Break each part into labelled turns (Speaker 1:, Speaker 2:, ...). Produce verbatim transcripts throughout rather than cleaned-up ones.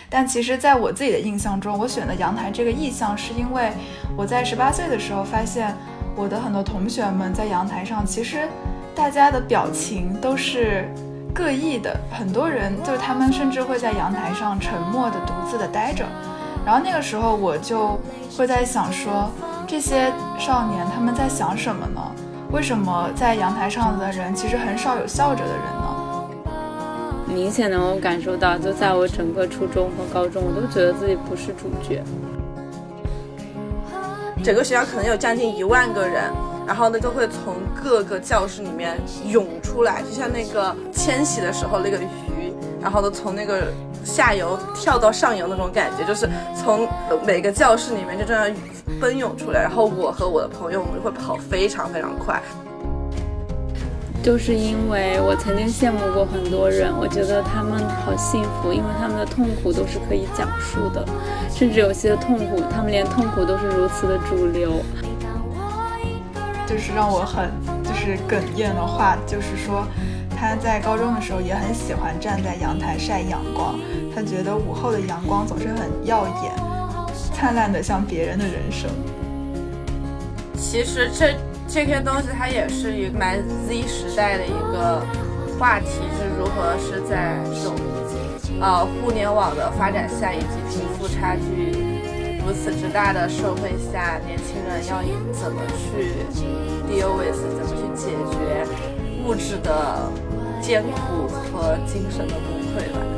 Speaker 1: 但其实在我自己的印象中，我选的阳台这个意象是因为我在十八岁的时候发现我的很多同学们在阳台上，其实大家的表情都是各异的，很多人就他们甚至会在阳台上沉默的独自的待着。然后那个时候我就会在想说，这些少年他们在想什么呢？为什么在阳台上的人其实很少有笑着的人呢？
Speaker 2: 明显能够感受到，就在我整个初中和高中，我都觉得自己不是主角。
Speaker 3: 整个学校可能有将近一万个人，然后呢就会从各个教室里面涌出来，就像那个迁徙的时候那个鱼，然后呢从那个下游跳到上游那种感觉，就是从每个教室里面就这样奔涌出来，然后我和我的朋友我们会跑非常非常快。
Speaker 2: 就是因为我曾经羡慕过很多人，我觉得他们好幸福，因为他们的痛苦都是可以讲述的，甚至有些痛苦他们连痛苦都是如此的主流。
Speaker 1: 就是让我很就是哽咽的话，就是说他在高中的时候也很喜欢站在阳台晒阳光，他觉得午后的阳光总是很耀眼，灿烂的像别人的人生。
Speaker 3: 其实这这篇东西它也是一个蛮 Z 时代的一个话题，是如何是在这种呃互联网的发展下以及贫富差距如此之大的社会下，年轻人要以怎么去 deal with， 怎么去解决物质的艰苦和精神的崩溃吧。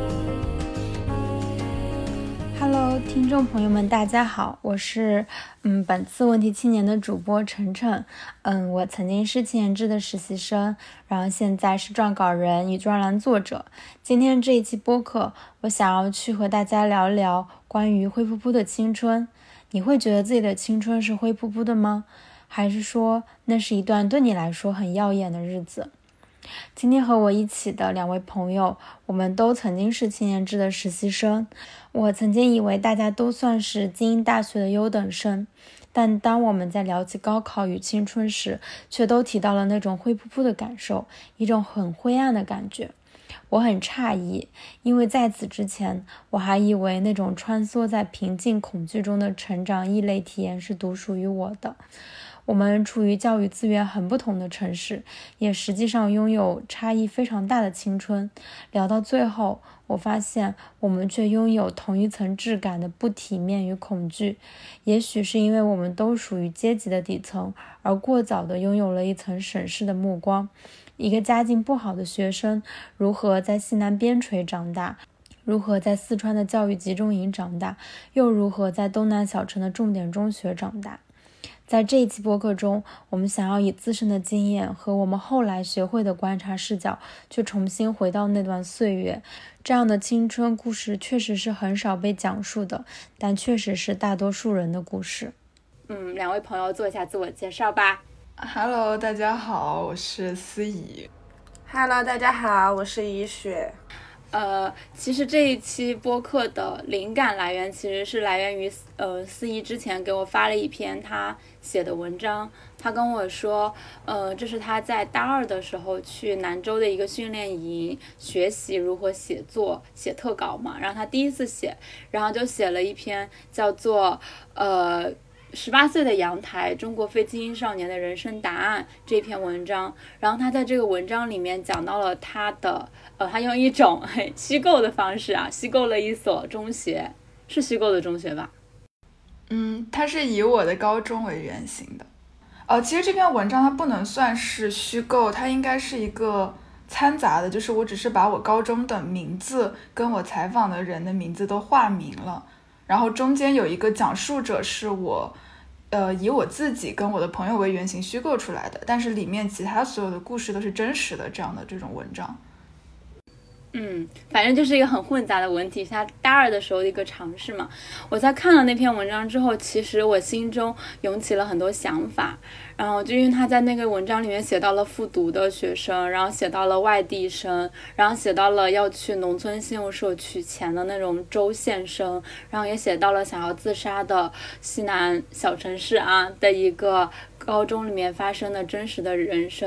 Speaker 2: Hello， 听众朋友们，大家好，我是嗯本次问题青年的主播晨晨。嗯，我曾经是青年志的实习生，然后现在是撰稿人与专栏作者。今天这一期播客，我想要去和大家聊聊关于灰扑扑的青春。你会觉得自己的青春是灰扑扑的吗？还是说那是一段对你来说很耀眼的日子？今天和我一起的两位朋友，我们都曾经是青年志的实习生。我曾经以为大家都算是精英大学的优等生，但当我们在聊起高考与青春时，却都提到了那种灰扑扑的感受，一种很灰暗的感觉。我很诧异，因为在此之前，我还以为那种穿梭在平静恐惧中的成长异类体验是独属于我的。我们处于教育资源很不同的城市，也实际上拥有差异非常大的青春。聊到最后，我发现我们却拥有同一层质感的不体面与恐惧。也许是因为我们都属于阶级的底层，而过早地拥有了一层审视的目光。一个家境不好的学生，如何在西南边陲长大，如何在四川的教育集中营长大，又如何在东南小城的重点中学长大。在这一期播客中，我们想要以自身的经验和我们后来学会的观察视角，去重新回到那段岁月。这样的青春故事确实是很少被讲述的，但确实是大多数人的故事。嗯，两位朋友做一下自我介绍吧。
Speaker 1: Hello， 大家好，我是思怡。
Speaker 3: Hello， 大家好，我是怡雪。
Speaker 2: 呃，其实这一期播客的灵感来源其实是来源于呃思怡之前给我发了一篇他写的文章，他跟我说，呃，这是他在大二的时候去兰州的一个训练营学习如何写作、写特稿嘛，然后他第一次写，然后就写了一篇叫做呃。十八岁的阳台，中国非精英少年的人生答案这篇文章，然后他在这个文章里面讲到了他的，呃，他用一种嘿虚构的方式啊，虚构了一所中学，是虚构的中学吧？
Speaker 1: 嗯，它是以我的高中为原型的。呃，其实这篇文章它不能算是虚构，它应该是一个掺杂的，就是我只是把我高中的名字跟我采访的人的名字都化名了。然后中间有一个讲述者是我，呃，以我自己跟我的朋友为原型虚构出来的，但是里面其他所有的故事都是真实的，这样的这种文章。
Speaker 2: 嗯，反正就是一个很混杂的文体，他大二的时候的一个尝试嘛。我在看了那篇文章之后，其实我心中涌起了很多想法，然后就因为他在那个文章里面写到了复读的学生，然后写到了外地生，然后写到了要去农村信用社取钱的那种州县生，然后也写到了想要自杀的西南小城市啊的一个高中里面发生的真实的人生，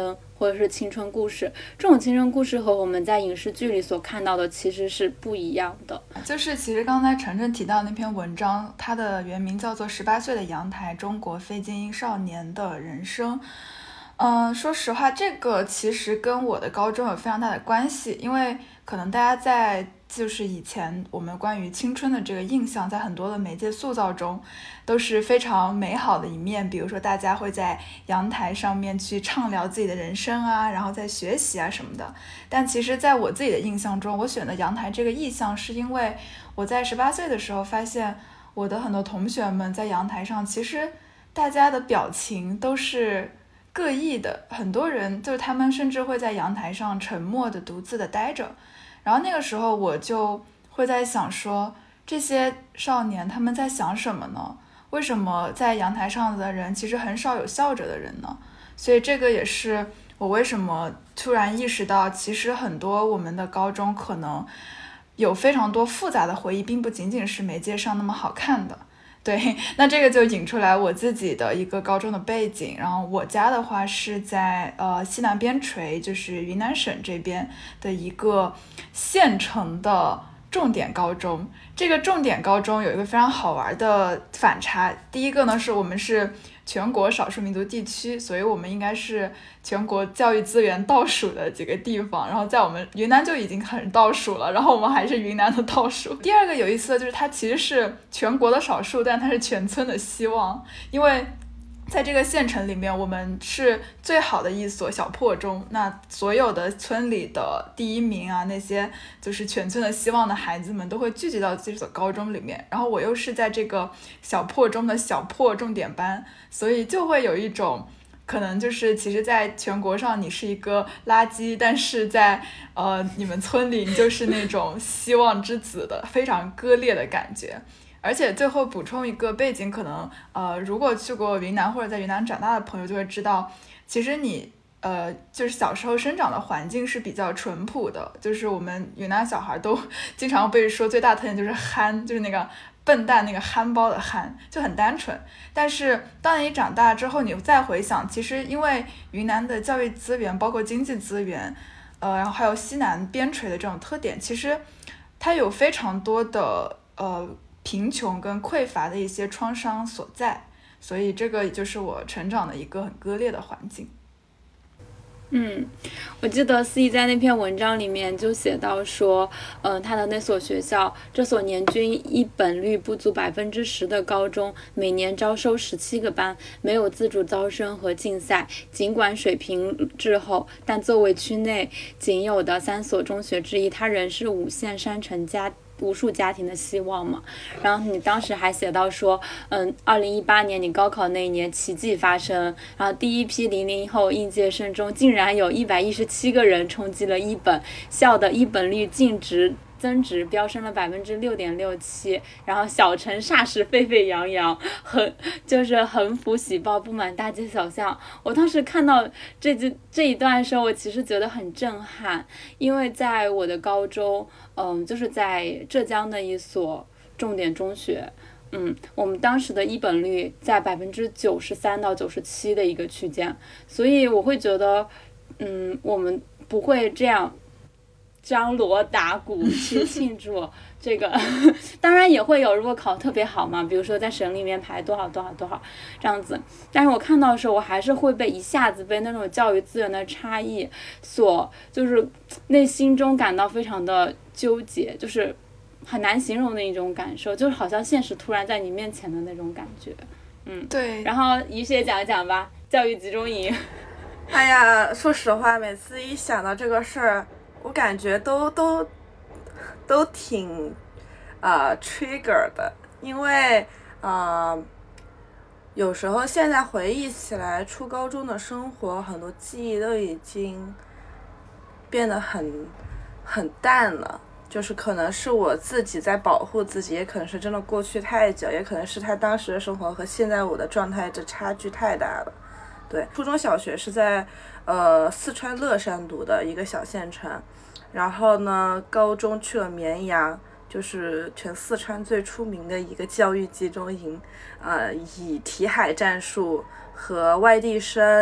Speaker 2: 或者是青春故事。这种青春故事和我们在影视剧里所看到的其实是不一样的。
Speaker 1: 就是其实刚才晨晨提到那篇文章，它的原名叫做《十八岁的阳台：中国非精英少年的人生》。嗯，说实话，这个其实跟我的高中有非常大的关系，因为可能大家在就是以前我们关于青春的这个印象，在很多的媒介塑造中都是非常美好的一面，比如说大家会在阳台上面去畅聊自己的人生啊，然后在学习啊什么的。但其实在我自己的印象中，我选的阳台这个意象是因为我在十八岁的时候发现我的很多同学们在阳台上，其实大家的表情都是各异的，很多人就是他们甚至会在阳台上沉默的独自的待着。然后那个时候我就会在想说，这些少年他们在想什么呢？为什么在阳台上的人其实很少有笑着的人呢？所以这个也是我为什么突然意识到，其实很多我们的高中可能有非常多复杂的回忆，并不仅仅是媒介上那么好看的。对，那这个就引出来我自己的一个高中的背景。然后我家的话是在呃西南边陲，就是云南省这边的一个县城的重点高中。这个重点高中有一个非常好玩的反差，第一个呢是我们是全国少数民族地区，所以我们应该是全国教育资源倒数的几个地方，然后在我们云南就已经很倒数了，然后我们还是云南的倒数。第二个有意思的就是它其实是全国的少数，但它是全村的希望，因为在这个县城里面，我们是最好的一所小破中，那所有的村里的第一名啊，那些就是全村的希望的孩子们都会聚集到这所高中里面，然后我又是在这个小破中的小破重点班，所以就会有一种可能就是其实在全国上你是一个垃圾，但是在呃你们村里你就是那种希望之子的非常割裂的感觉。而且最后补充一个背景，可能呃，如果去过云南或者在云南长大的朋友就会知道，其实你呃，就是小时候生长的环境是比较淳朴的，就是我们云南小孩都经常被说最大特点就是憨，就是那个笨蛋那个憨包的憨，就很单纯。但是当你长大之后，你再回想，其实因为云南的教育资源，包括经济资源，呃，然后还有西南边陲的这种特点，其实它有非常多的呃。贫穷跟匮乏的一些创伤所在，所以这个也就是我成长的一个很割裂的环境。
Speaker 2: 嗯，我记得思怡在那篇文章里面就写到说，嗯、呃，他的那所学校，这所年均一本率不足百分之十的高中，每年招收十七个班，没有自主招生和竞赛。尽管水平滞后，但作为区内仅有的三所中学之一，它仍是五线山城家无数家庭的希望嘛。然后你当时还写到说，嗯，二零一八年你高考那一年奇迹发生，然后第一批零零后应届生中竟然有一百一十七个人冲击了一本，校的一本率净值增值飙升了百分之六点六七，然后小城霎时沸沸扬扬，横就是横幅喜报布满大街小巷。我当时看到这这这一段的时候，我其实觉得很震撼，因为在我的高中，嗯，就是在浙江的一所重点中学，嗯，我们当时的一本率在百分之九十三到九十七的一个区间，所以我会觉得，嗯，我们不会这样张锣打鼓去庆祝这个当然也会有，如果考特别好嘛，比如说在省里面排多少多少多少这样子，但是我看到的时候，我还是会被一下子被那种教育资源的差异所就是内心中感到非常的纠结，就是很难形容的一种感受，就是好像现实突然在你面前的那种感觉。嗯，
Speaker 1: 对。
Speaker 2: 然后于雪讲一讲吧，教育集中营。
Speaker 3: 哎呀，说实话，每次一想到这个事儿，我感觉都都都挺呃 trigger 的，因为呃有时候现在回忆起来，初高中的生活很多记忆都已经变得很很淡了，就是可能是我自己在保护自己，也可能是真的过去太久，也可能是他当时的生活和现在我的状态这差距太大了。对，初中小学是在呃四川乐山读的一个小县城，然后呢高中去了绵阳，就是全四川最出名的一个教育集中营，呃以题海战术和外地生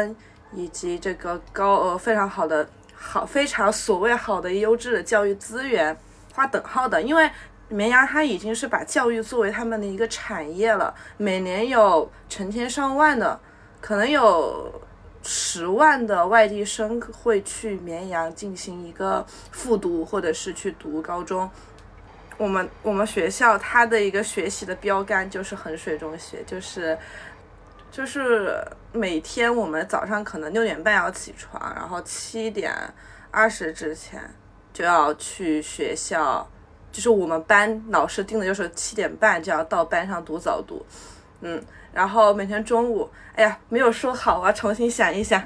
Speaker 3: 以及这个高呃非常好的好非常所谓好的优质的教育资源划等号的，因为绵阳它已经是把教育作为他们的一个产业了，每年有成千上万的，可能有十万的外地生会去绵阳进行一个复读或者是去读高中。我们我们学校它的一个学习的标杆就是衡水中学，就是就是每天我们早上可能六点半要起床，然后七点二十之前就要去学校，就是我们班老师定的就是七点半就要到班上读早读，嗯，然后每天中午，哎呀，没有说好，我要重新想一想。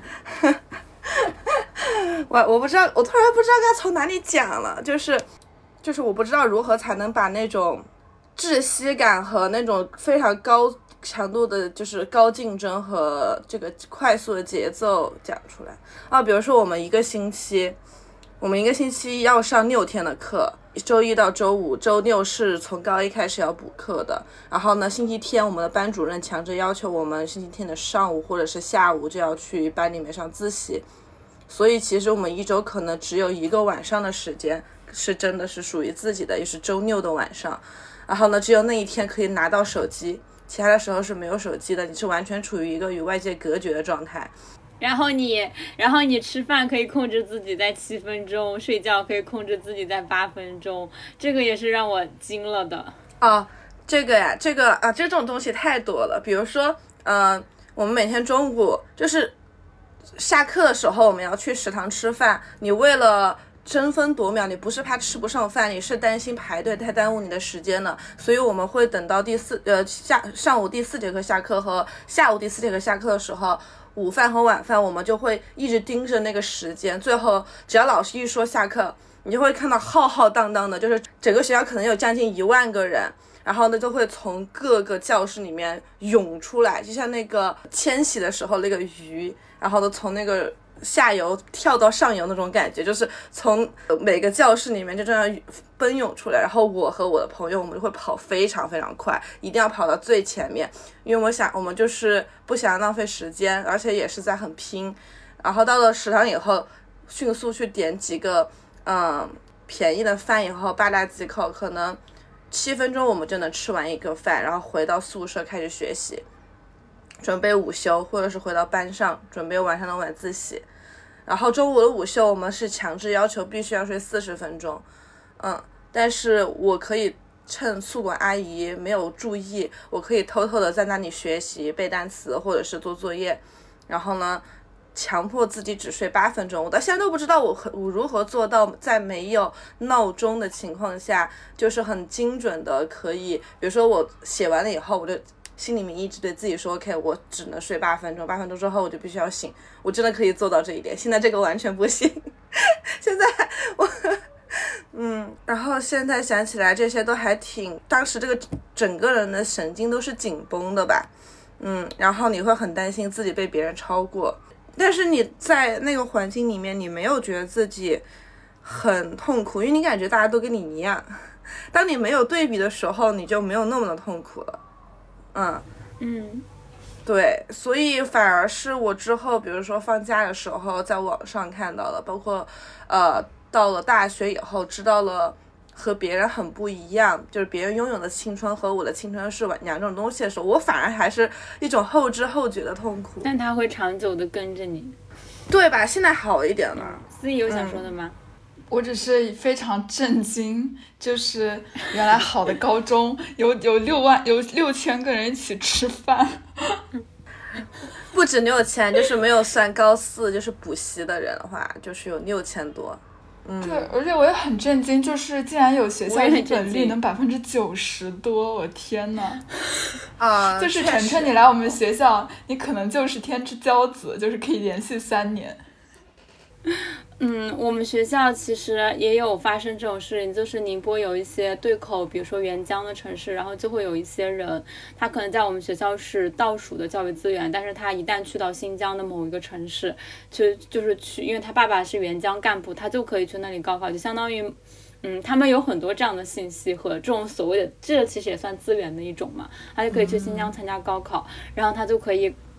Speaker 3: 我我不知道，我突然不知道该从哪里讲了，就是就是我不知道如何才能把那种窒息感和那种非常高强度的就是高竞争和这个快速的节奏讲出来啊。比如说我们一个星期我们一个星期要上六天的课，周一到周五，周六是从高一开始要补课的，然后呢星期天我们的班主任强制要求我们星期天的上午或者是下午就要去班里面上自习，所以其实我们一周可能只有一个晚上的时间是真的是属于自己的，也是周六的晚上，然后呢只有那一天可以拿到手机，其他的时候是没有手机的，你是完全处于一个与外界隔绝的状态。
Speaker 2: 然后你然后你吃饭可以控制自己在七分钟，睡觉可以控制自己在八分钟，这个也是让我惊了的。
Speaker 3: 哦，这个呀这个啊这种东西太多了，比如说嗯、呃，我们每天中午就是下课的时候我们要去食堂吃饭，你为了争分夺秒，你不是怕吃不上饭，你是担心排队太耽误你的时间了，所以我们会等到第四呃下上午第四节课下课和下午第四节课下课的时候，午饭和晚饭我们就会一直盯着那个时间，最后只要老师一说下课，你就会看到浩浩荡荡的，就是整个学校可能有将近一万个人，然后呢就会从各个教室里面涌出来，就像那个迁徙的时候那个鱼，然后呢从那个下游跳到上游那种感觉，就是从每个教室里面就这样奔涌出来，然后我和我的朋友我们会跑非常非常快，一定要跑到最前面，因为我想我们就是不想浪费时间，而且也是在很拼。然后到了食堂以后迅速去点几个嗯便宜的饭以后八大几口，可能七分钟我们就能吃完一个饭，然后回到宿舍开始学习，准备午休，或者是回到班上准备晚上的晚自习。然后中午的午休我们是强制要求必须要睡四十分钟，嗯，但是我可以趁宿管阿姨没有注意，我可以偷偷的在那里学习背单词或者是做作业，然后呢强迫自己只睡八分钟。我到现在都不知道我我如何做到在没有闹钟的情况下就是很精准的可以，比如说我写完了以后我就心里面一直对自己说 OK 我只能睡八分钟，八分钟之后我就必须要醒，我真的可以做到这一点。现在这个完全不行现在我嗯，然后现在想起来这些都还挺，当时这个整个人的神经都是紧绷的吧，嗯，然后你会很担心自己被别人超过，但是你在那个环境里面你没有觉得自己很痛苦，因为你感觉大家都跟你一样，当你没有对比的时候你就没有那么的痛苦了。嗯
Speaker 2: 嗯，
Speaker 3: 对，所以反而是我之后比如说放假的时候在网上看到了，包括呃到了大学以后知道了和别人很不一样，就是别人拥有的青春和我的青春是两种东西的时候，我反而还是一种后知后觉的痛苦。
Speaker 2: 但它会长久的跟着你，
Speaker 3: 对吧？现在好一点了。
Speaker 2: 思怡有想说的吗？
Speaker 1: 嗯，我只是非常震惊，就是原来好的高中有有六万有六千个人一起吃饭
Speaker 3: 不止六千，就是没有算高四就是补习的人的话，就是有六千多。嗯，
Speaker 1: 对，而且我也很震惊，就是竟然有学校一本率能百分之九十多，我天呐！
Speaker 3: 啊，
Speaker 1: 就是晨晨，你来我们学校，你可能就是天之骄子，就是可以连续三年。
Speaker 2: 嗯，我们学校其实也有发生这种事情，就是宁波有一些对口，比如说沅江的城市，然后就会有一些人，他可能在我们学校是倒数的教育资源，但是他一旦去到新疆的某一个城市，去就是去，因为他爸爸是沅江干部，他就可以去那里高考，就相当于嗯，他们有很多这样的信息和这种所谓的，这其实也算资源的一种嘛，他就可以去新疆参加高考，然后他就可以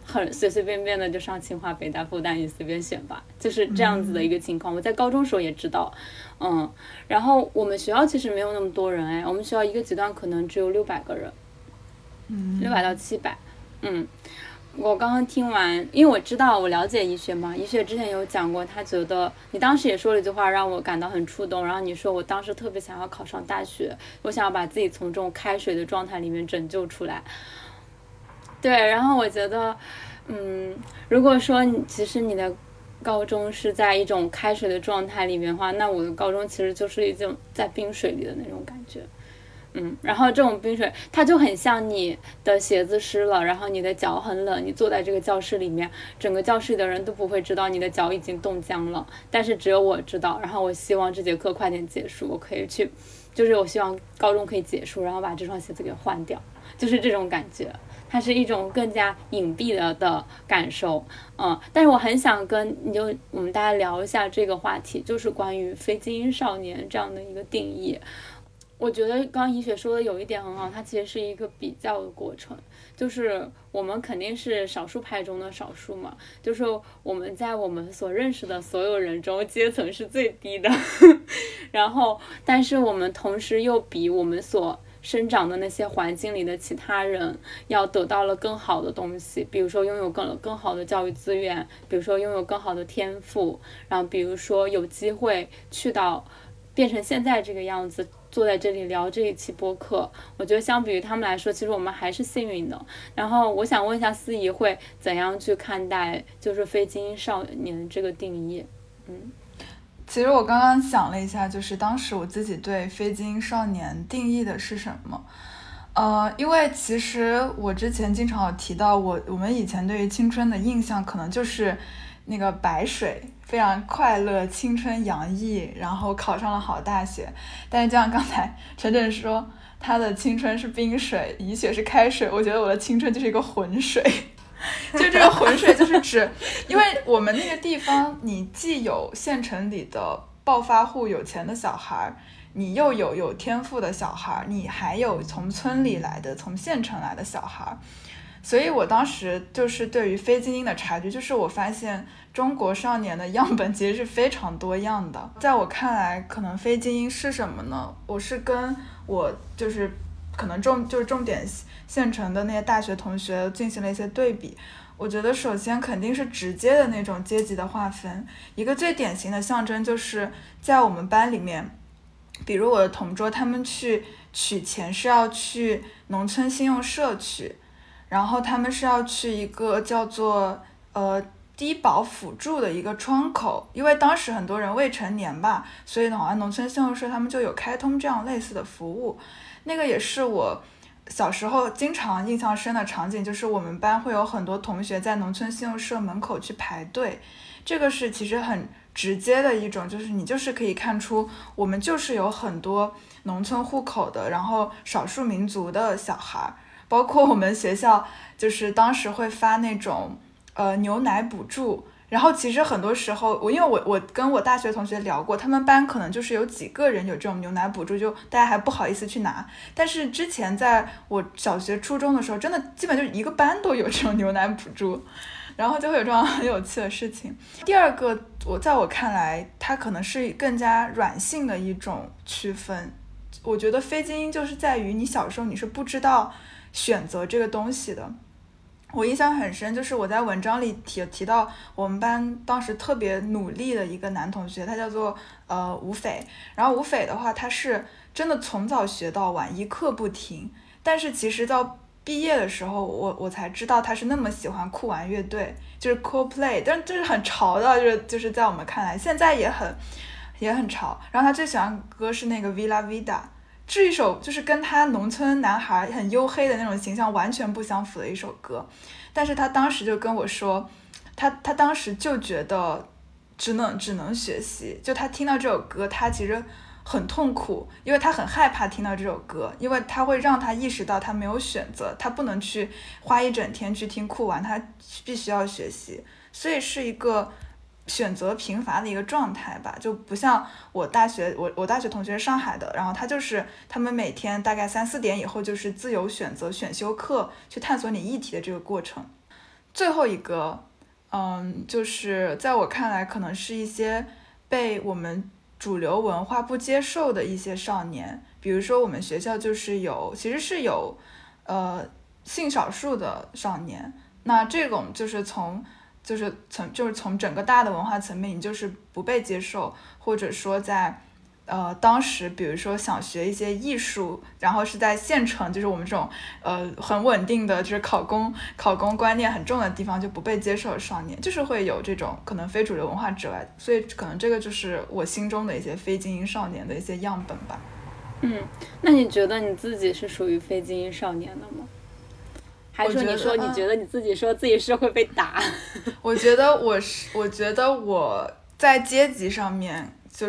Speaker 4: 很随随便便的就上清华北大复旦你随便选吧，就是这样子的一个情况、嗯、我在高中时候也知道。嗯，然后我们学校其实没有那么多人哎，我们学校一个级段可能只有六百个人，嗯，六百到七百。嗯，我刚刚听完，因为我知道我了解医学嘛，医学之前有讲过，他觉得你当时也说了一句话让我感到很触动，然后你说我当时特别想要考上大学，我想要把自己从这种开水的状态里面拯救出来。对，然后我觉得嗯，如果说你其实你的高中是在一种开水的状态里面的话，那我的高中其实就是一种在冰水里的那种感觉。嗯，然后这种冰水它就很像你的鞋子湿了，然后你的脚很冷，你坐在这个教室里面，整个教室里的人都不会知道你的脚已经冻僵了，但是只有我知道。然后我希望这节课快点结束，我可以去，就是我希望高中可以结束，然后把这双鞋子给换掉，就是这种感觉。它是一种更加隐蔽的的感受。嗯，但是我很想跟你就我们大家聊一下这个话题，就是关于非精英少年这样的一个定义。我觉得刚刚怡雪说的有一点很好，它其实是一个比较的过程，就是我们肯定是少数派中的少数嘛，就是我们在我们所认识的所有人中阶层是最低的然后但是我们同时又比我们所生长的那些环境里的其他人要得到了更好的东西，比如说拥有更更好的教育资源，比如说拥有更好的天赋，然后比如说有机会去到变成现在这个样子，坐在这里聊这一期播客，我觉得相比于他们来说，其实我们还是幸运的。然后我想问一下司仪会怎样去看待就是非精英少年这个定义？嗯，
Speaker 1: 其实我刚刚想了一下，就是当时我自己对非精英少年定义的是什么？呃，因为其实我之前经常有提到我我们以前对于青春的印象可能就是那个白水，非常快乐，青春洋溢，然后考上了好大学。但是就像刚才陈晨说他的青春是冰水，怡雪是开水，我觉得我的青春就是一个浑水就这个浑水就是指因为我们那个地方你既有县城里的暴发户有钱的小孩，你又有有天赋的小孩，你还有从村里来的从县城来的小孩。所以我当时就是对于非精英的察觉，就是我发现中国少年的样本其实是非常多样的。在我看来，可能非精英是什么呢？我是跟我就是可能重就是重点县城的那些大学同学进行了一些对比。我觉得首先肯定是直接的那种阶级的划分，一个最典型的象征就是在我们班里面，比如我的同桌他们去取钱是要去农村信用社取，然后他们是要去一个叫做呃低保辅助的一个窗口，因为当时很多人未成年吧，所以好像农村信用社他们就有开通这样类似的服务。那个也是我小时候经常印象深的场景，就是我们班会有很多同学在农村信用社门口去排队，这个是其实很直接的一种，就是你就是可以看出我们就是有很多农村户口的，然后少数民族的小孩，包括我们学校就是当时会发那种呃牛奶补助，然后其实很多时候我因为我我跟我大学同学聊过，他们班可能就是有几个人有这种牛奶补助，就大家还不好意思去拿，但是之前在我小学初中的时候，真的基本就一个班都有这种牛奶补助，然后就会有这样很有趣的事情。第二个我在我看来它可能是更加软性的一种区分，我觉得非精英就是在于你小时候你是不知道选择这个东西的。我印象很深，就是我在文章里提提到我们班当时特别努力的一个男同学，他叫做呃吴斐。然后吴斐的话，他是真的从早学到晚，一刻不停。但是其实到毕业的时候，我我才知道他是那么喜欢酷玩乐队，就是 Coldplay， 但这是很潮的，就是就是在我们看来，现在也很也很潮。然后他最喜欢歌是那个 Villa Vida。这一首就是跟他农村男孩很黝黑的那种形象完全不相符的一首歌，但是他当时就跟我说，他他当时就觉得只能只能学习，就他听到这首歌，他其实很痛苦，因为他很害怕听到这首歌，因为他会让他意识到他没有选择，他不能去花一整天去听酷玩，他必须要学习，所以是一个选择贫乏的一个状态吧，就不像我大学我我大学同学是上海的，然后他就是他们每天大概三四点以后就是自由选择选修课，去探索你议题的这个过程。 最后一个，嗯，就是在我看来，可能是一些被我们主流文化不接受的一些少年，比如说我们学校就是有，其实是有，呃，性少数的少年，那这种就是从，就是从就是从整个大的文化层面，你就是不被接受，或者说在。呃，当时比如说想学一些艺术，然后是在县城，就是我们这种呃很稳定的，就是考公考公观念很重的地方就不被接受的少年，就是会有这种可能非主流文化之外，所以可能这个就是我心中的一些非精英少年的一些样本吧。
Speaker 4: 嗯，那你觉得你自己是属于非精英少年的吗？还是你说你觉得你自己说自己是会被打？
Speaker 1: 我觉得我是，我觉得我在阶级上面就是。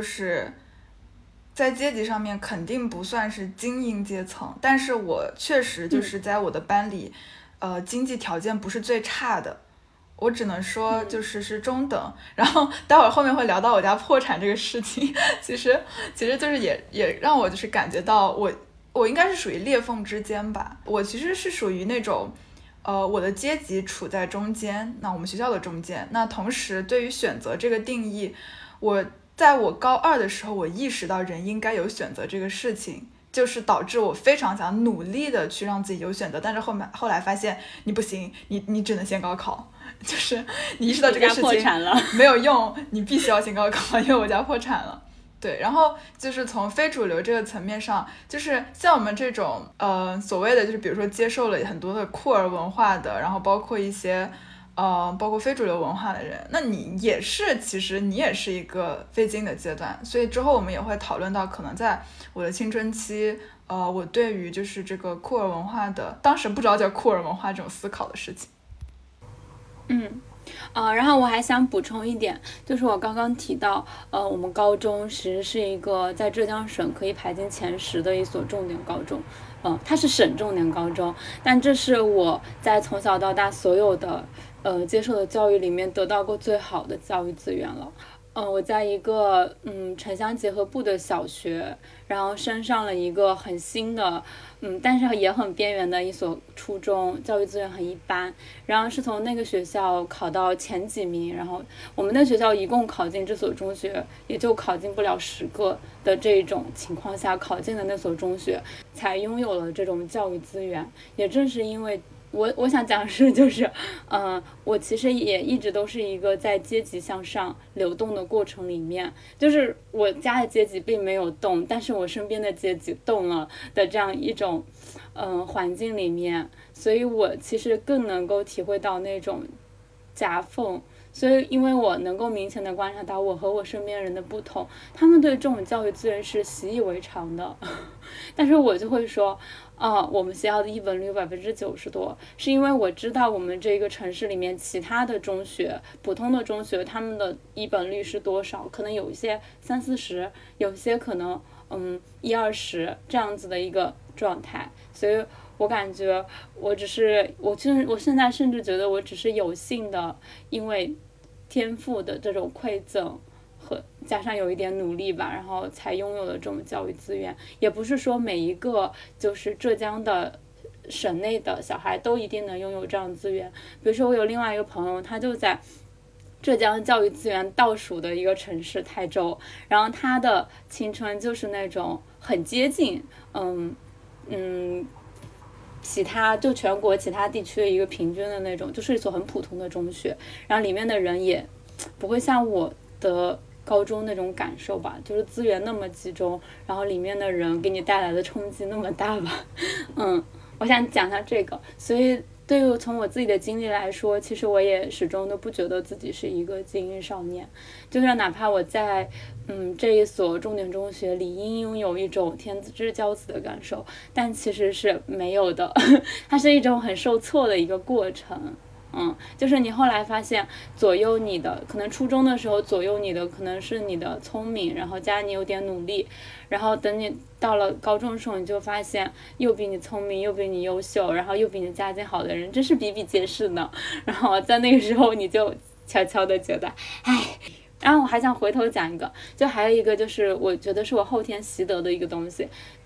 Speaker 1: 在阶级上面肯定不算是精英阶层，但是我确实就是在我的班里，嗯、呃，经济条件不是最差的，我只能说就是是中等。嗯、然后待会儿后面会聊到我家破产这个事情，其实其实就是也也让我就是感觉到我我应该是属于裂缝之间吧，我其实是属于那种，呃，我的阶级处在中间，那我们学校的中间，那同时对于选择这个定义，我。在我高二的时候，我意识到人应该有选择这个事情，就是导致我非常想努力的去让自己有选择，但是后面后来发现你不行，你你只能先高考，就是你意识到这个事情没有用，你必须要先高考，因为我家破产了。对，然后就是从非主流这个层面上，就是像我们这种呃所谓的就是比如说接受了很多的酷儿文化的，然后包括一些。呃，包括非主流文化的人，那你也是，其实你也是一个非精的阶段，所以之后我们也会讨论到，可能在我的青春期，呃，我对于就是这个酷儿文化的，当时不知道叫酷儿文化这种思考的事情。
Speaker 4: 嗯，呃，然后我还想补充一点，就是我刚刚提到，呃，我们高中其实是一个在浙江省可以排进前十的一所重点高中，嗯、呃，它是省重点高中，但这是我在从小到大所有的。呃，接受的教育里面得到过最好的教育资源了。嗯、呃，我在一个嗯城乡结合部的小学，然后升上了一个很新的，嗯，但是也很边缘的一所初中，教育资源很一般。然后是从那个学校考到前几名，然后我们的学校一共考进这所中学，也就考进不了十个的这种情况下，考进的那所中学才拥有了这种教育资源。也正是因为。我我想讲的是，就是，嗯、呃，我其实也一直都是一个在阶级向上流动的过程里面，就是我家的阶级并没有动，但是我身边的阶级动了的这样一种，嗯、呃，环境里面，所以我其实更能够体会到那种夹缝。所以因为我能够明显的观察到我和我身边人的不同，他们对这种教育资源是习以为常的，但是我就会说啊、呃，我们学校的一本率有百分之九十多，是因为我知道我们这个城市里面其他的中学，普通的中学，他们的一本率是多少？可能有一些三四十，有些可能嗯一二十这样子的一个状态，所以我感觉我只是，我就是我现在甚至觉得我只是有幸的，因为天赋的这种馈赠。和加上有一点努力吧，然后才拥有了这种教育资源，也不是说每一个就是浙江的省内的小孩都一定能拥有这样的资源。比如说我有另外一个朋友，他就在浙江教育资源倒数的一个城市台州，然后他的青春就是那种很接近嗯嗯其他就全国其他地区的一个平均的那种，就是一所很普通的中学，然后里面的人也不会像我的高中那种感受吧，就是资源那么集中，然后里面的人给你带来的冲击那么大吧。嗯，我想讲一下这个。所以对于从我自己的经历来说，其实我也始终都不觉得自己是一个精英少年，就是哪怕我在嗯这一所重点中学理应拥有一种天之骄子的感受，但其实是没有的。它是一种很受挫的一个过程。嗯，就是你后来发现左右你的，可能初中的时候左右你的可能是你的聪明，然后加你有点努力，然后等你到了高中的时候，你就发现又比你聪明又比你优秀，然后又比你家境好的人真是比比皆是呢。然后在那个时候你就悄悄的觉得唉。然后我还想回头讲一个，就还有一个就是我觉得是我后天习得的一个东西，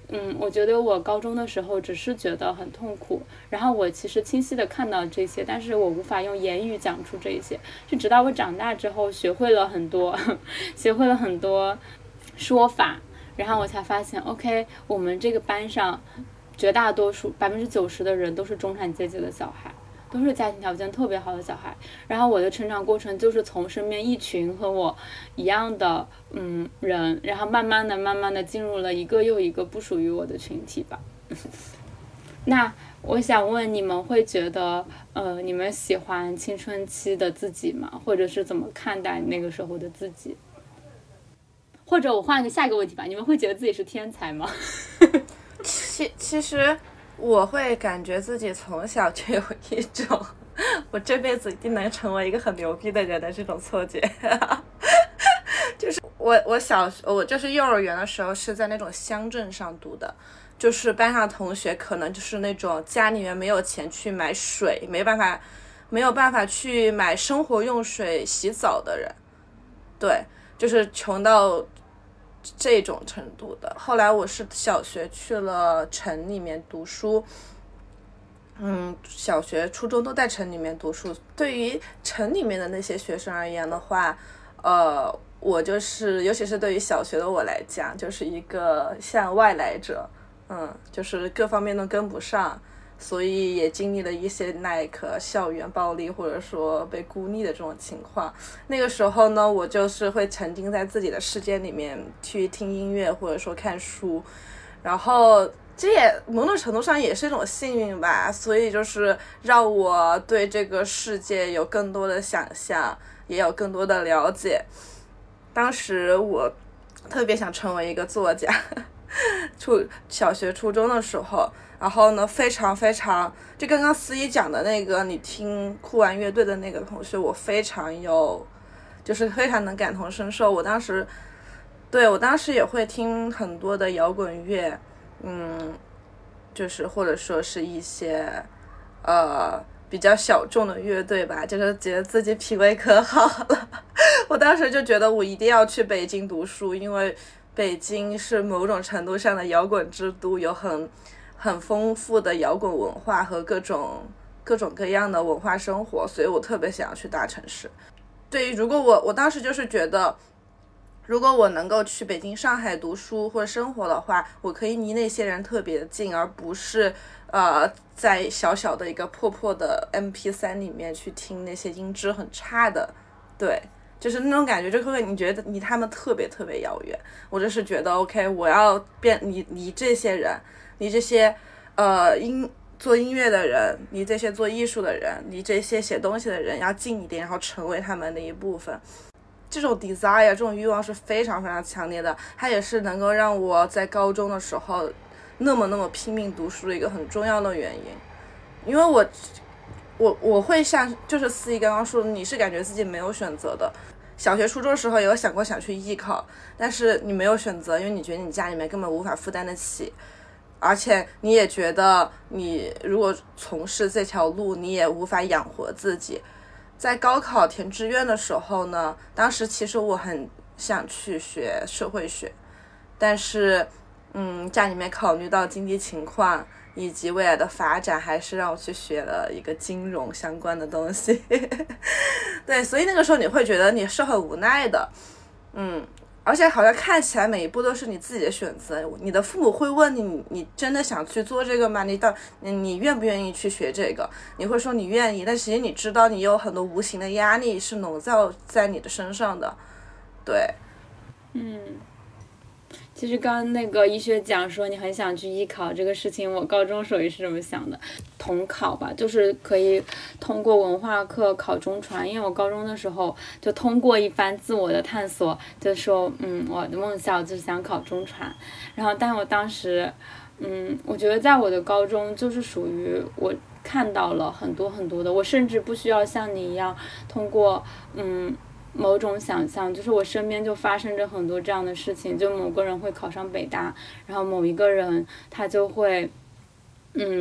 Speaker 4: 嗯，我觉得我高中的时候只是觉得很痛苦，然后我其实清晰的看到这些，但是我无法用言语讲出这些，是直到我长大之后学会了很多学会了很多说法，然后我才发现 OK 我们这个班上绝大多数百分之九十的人都是中产阶级的小孩，都是家庭条件特别好的小孩，然后我的成长过程就是从身边一群和我一样的嗯人，然后慢慢的慢慢的进入了一个又一个不属于我的群体吧。那我想问你们会觉得呃你们喜欢青春期的自己吗？或者是怎么看待那个时候的自己？或者我换一个下一个问题吧，你们会觉得自己是天才吗？
Speaker 3: 其其实我会感觉自己从小就有一种我这辈子一定能成为一个很牛逼的人的这种错觉就是我我小我就是幼儿园的时候是在那种乡镇上读的，就是班上同学可能就是那种家里面没有钱去买水，没办法没有办法去买生活用水洗澡的人，对，就是穷到这种程度的。后来我是小学去了城里面读书，嗯，小学初中都在城里面读书。对于城里面的那些学生而言的话，呃，我就是尤其是对于小学的我来讲，就是一个像外来者，嗯，就是各方面都跟不上，所以也经历了一些耐克校园暴力或者说被孤立的这种情况。那个时候呢，我就是会沉浸在自己的世界里面去听音乐或者说看书，然后这也某种程度上也是一种幸运吧，所以就是让我对这个世界有更多的想象，也有更多的了解。当时我特别想成为一个作家初小学初中的时候，然后呢非常非常就刚刚思怡讲的那个你听酷玩乐队的那个同学，我非常有就是非常能感同身受。我当时对我当时也会听很多的摇滚乐，嗯，就是或者说是一些呃比较小众的乐队吧，就是觉得自己品味可好了我当时就觉得我一定要去北京读书，因为北京是某种程度上的摇滚之都，有很很丰富的摇滚文化和各种各种各样的文化生活，所以我特别想要去大城市。对于如果我我当时就是觉得如果我能够去北京上海读书或者生活的话，我可以离那些人特别近，而不是呃在小小的一个破破的 M P 三 里面去听那些音质很差的，对，就是那种感觉，就会你觉得离他们特别特别遥远。我就是觉得 OK 我要变离离这些人，离这些呃音做音乐的人，离这些做艺术的人，离这些写东西的人要近一点，然后成为他们的一部分。这种 desire 这种欲望是非常非常强烈的，它也是能够让我在高中的时候那么那么拼命读书的一个很重要的原因。因为我我我会像就是思怡刚刚说的，你是感觉自己没有选择的。小学初中的时候也有想过想去艺考，但是你没有选择，因为你觉得你家里面根本无法负担得起，而且你也觉得你如果从事这条路你也无法养活自己。在高考填志愿的时候呢，当时其实我很想去学社会学，但是嗯，家里面考虑到经济情况以及未来的发展，还是让我去学了一个金融相关的东西对，所以那个时候你会觉得你是很无奈的，嗯，而且好像看起来每一步都是你自己的选择，你的父母会问你，你真的想去做这个吗？你到你愿不愿意去学这个？你会说你愿意，但其实你知道你有很多无形的压力是笼罩在你的身上的。对，
Speaker 4: 嗯，其实刚刚那个医学讲说你很想去艺考这个事情，我高中时候也是这么想的，统考吧，就是可以通过文化课考中传。因为我高中的时候就通过一番自我的探索，就说嗯，我的梦想就是想考中传。然后但我当时嗯，我觉得在我的高中就是属于我看到了很多很多的，我甚至不需要像你一样通过嗯某种想象，就是我身边就发生着很多这样的事情，就某个人会考上北大，然后某一个人他就会嗯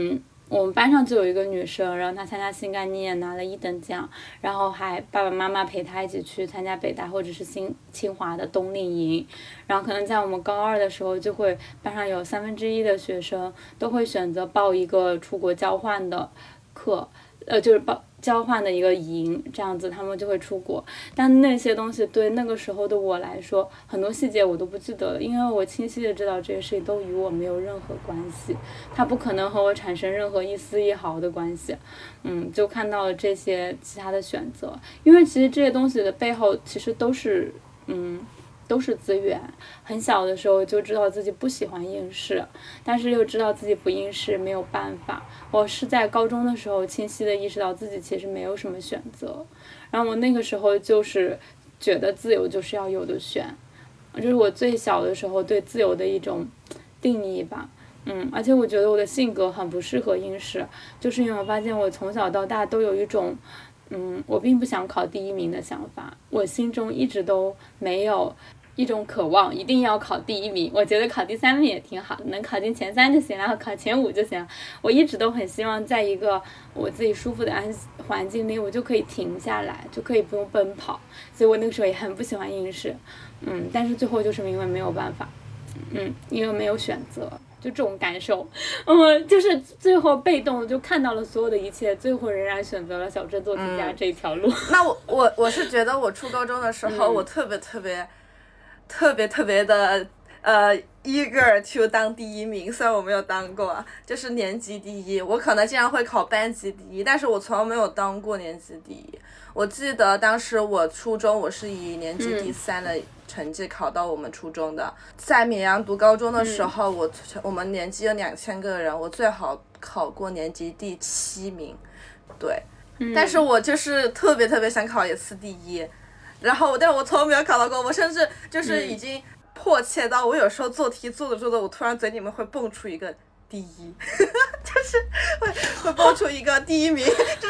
Speaker 4: 我们班上就有一个女生，然后她参加新概念拿了一等奖，然后还爸爸妈妈陪她一起去参加北大或者是新清华的冬令营，然后可能在我们高二的时候就会班上有三分之一的学生都会选择报一个出国交换的课，呃，就是报交换的一个营，这样子他们就会出国。但那些东西对那个时候的我来说，很多细节我都不记得了，因为我清晰的知道这些事情都与我没有任何关系，它不可能和我产生任何一丝一毫的关系。嗯，就看到了这些其他的选择，因为其实这些东西的背后其实都是嗯。都是资源，很小的时候就知道自己不喜欢应试，但是又知道自己不应试没有办法。我是在高中的时候清晰的意识到自己其实没有什么选择，然后我那个时候就是觉得自由就是要有的选，这是我最小的时候对自由的一种定义吧。嗯，而且我觉得我的性格很不适合应试，就是因为我发现我从小到大都有一种嗯，我并不想考第一名的想法，我心中一直都没有一种渴望一定要考第一名，我觉得考第三名也挺好的，能考进前三就行了，然后考前五就行了。我一直都很希望在一个我自己舒服的安环境里，我就可以停下来，就可以不用奔跑，所以我那个时候也很不喜欢应试。嗯，但是最后就是因为没有办法，嗯，因为没有选择，就这种感受，嗯，就是最后被动就看到了所有的一切，最后仍然选择了小镇做题家这一条路。
Speaker 3: 嗯、那我我我是觉得我初高中的时候，嗯、我特别特别特别特别的呃 eager to 当第一名，虽然我没有当过，就是年级第一，我可能经常会考班级第一，但是我从来没有当过年级第一。我记得当时我初中我是以年级第三的成绩考到我们初中的，嗯、在绵阳读高中的时候，嗯、我我们年级有两千个人，我最好考过年级第七名，对，嗯、但是我就是特别特别想考一次第一。然后但是我从来没有考到过，我甚至就是已经迫切到我有时候做题做着做着，我突然嘴里面会蹦出一个第一，就是会会蹦出一个第一名，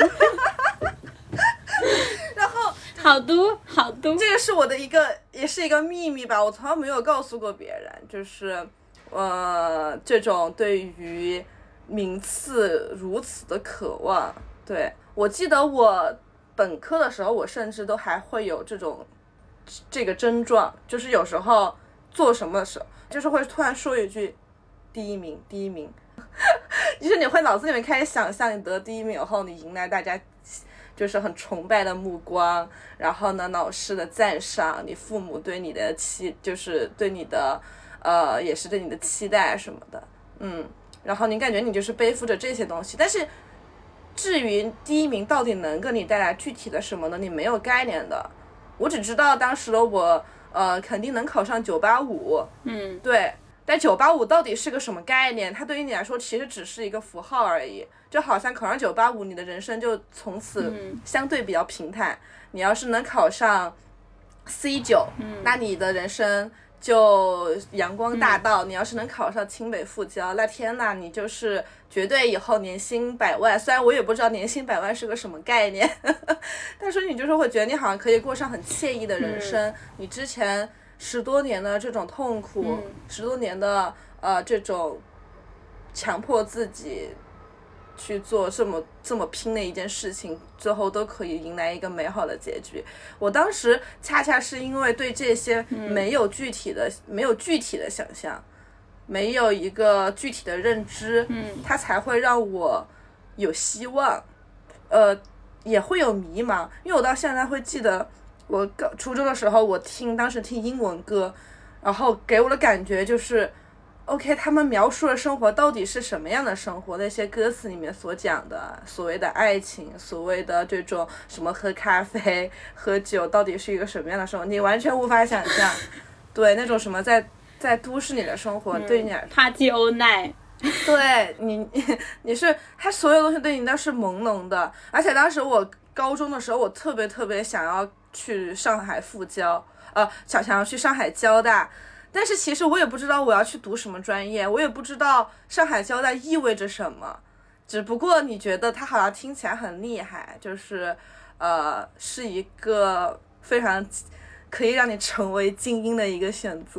Speaker 3: 然后
Speaker 4: 好读好读，
Speaker 3: 这个是我的一个也是一个秘密吧，我从来没有告诉过别人，就是呃这种对于名次如此的渴望。对，我记得我本科的时候，我甚至都还会有这种这个症状，就是有时候做什么的时候，就是会突然说一句第一名第一名，就是你会脑子里面开始想象你得第一名以后，你迎来大家就是很崇拜的目光，然后呢老师的赞赏，你父母对你的期就是对你的呃也是对你的期待什么的，嗯，然后你感觉你就是背负着这些东西，但是至于第一名到底能给你带来具体的什么呢？你没有概念的。我只知道当时的我，呃，肯定能考上九八五。
Speaker 4: 嗯，
Speaker 3: 对。但九八五到底是个什么概念？它对于你来说其实只是一个符号而已。就好像考上九八五，你的人生就从此相对比较平坦。嗯、你要是能考上 C 九，嗯，那你的人生就阳光大道。嗯、你要是能考上清北复交，那天哪，你就是绝对以后年薪百万。虽然我也不知道年薪百万是个什么概念，呵呵，但是你就是会觉得你好像可以过上很惬意的人生。嗯、你之前十多年的这种痛苦，嗯、十多年的呃这种强迫自己去做这么这么拼的一件事情，最后都可以迎来一个美好的结局。我当时恰恰是因为对这些没有具体的、嗯、没有具体的想象，没有一个具体的认知，嗯，它才会让我有希望，呃，也会有迷茫。因为我到现在会记得，我初中的时候，我听当时听英文歌，然后给我的感觉就是，OK， 他们描述的生活到底是什么样的生活？那些歌词里面所讲的所谓的爱情，所谓的这种什么喝咖啡、喝酒，到底是一个什么样的生活？你完全无法想象。对，那种什么在在都市里的生活，嗯、对你
Speaker 4: Party all night，
Speaker 3: 对你你是他所有东西对你都是朦胧的。而且当时我高中的时候，我特别特别想要去上海复交，呃，想想要去上海交大。但是其实我也不知道我要去读什么专业，我也不知道上海交大意味着什么，只不过你觉得它好像听起来很厉害，就是呃是一个非常可以让你成为精英的一个选择。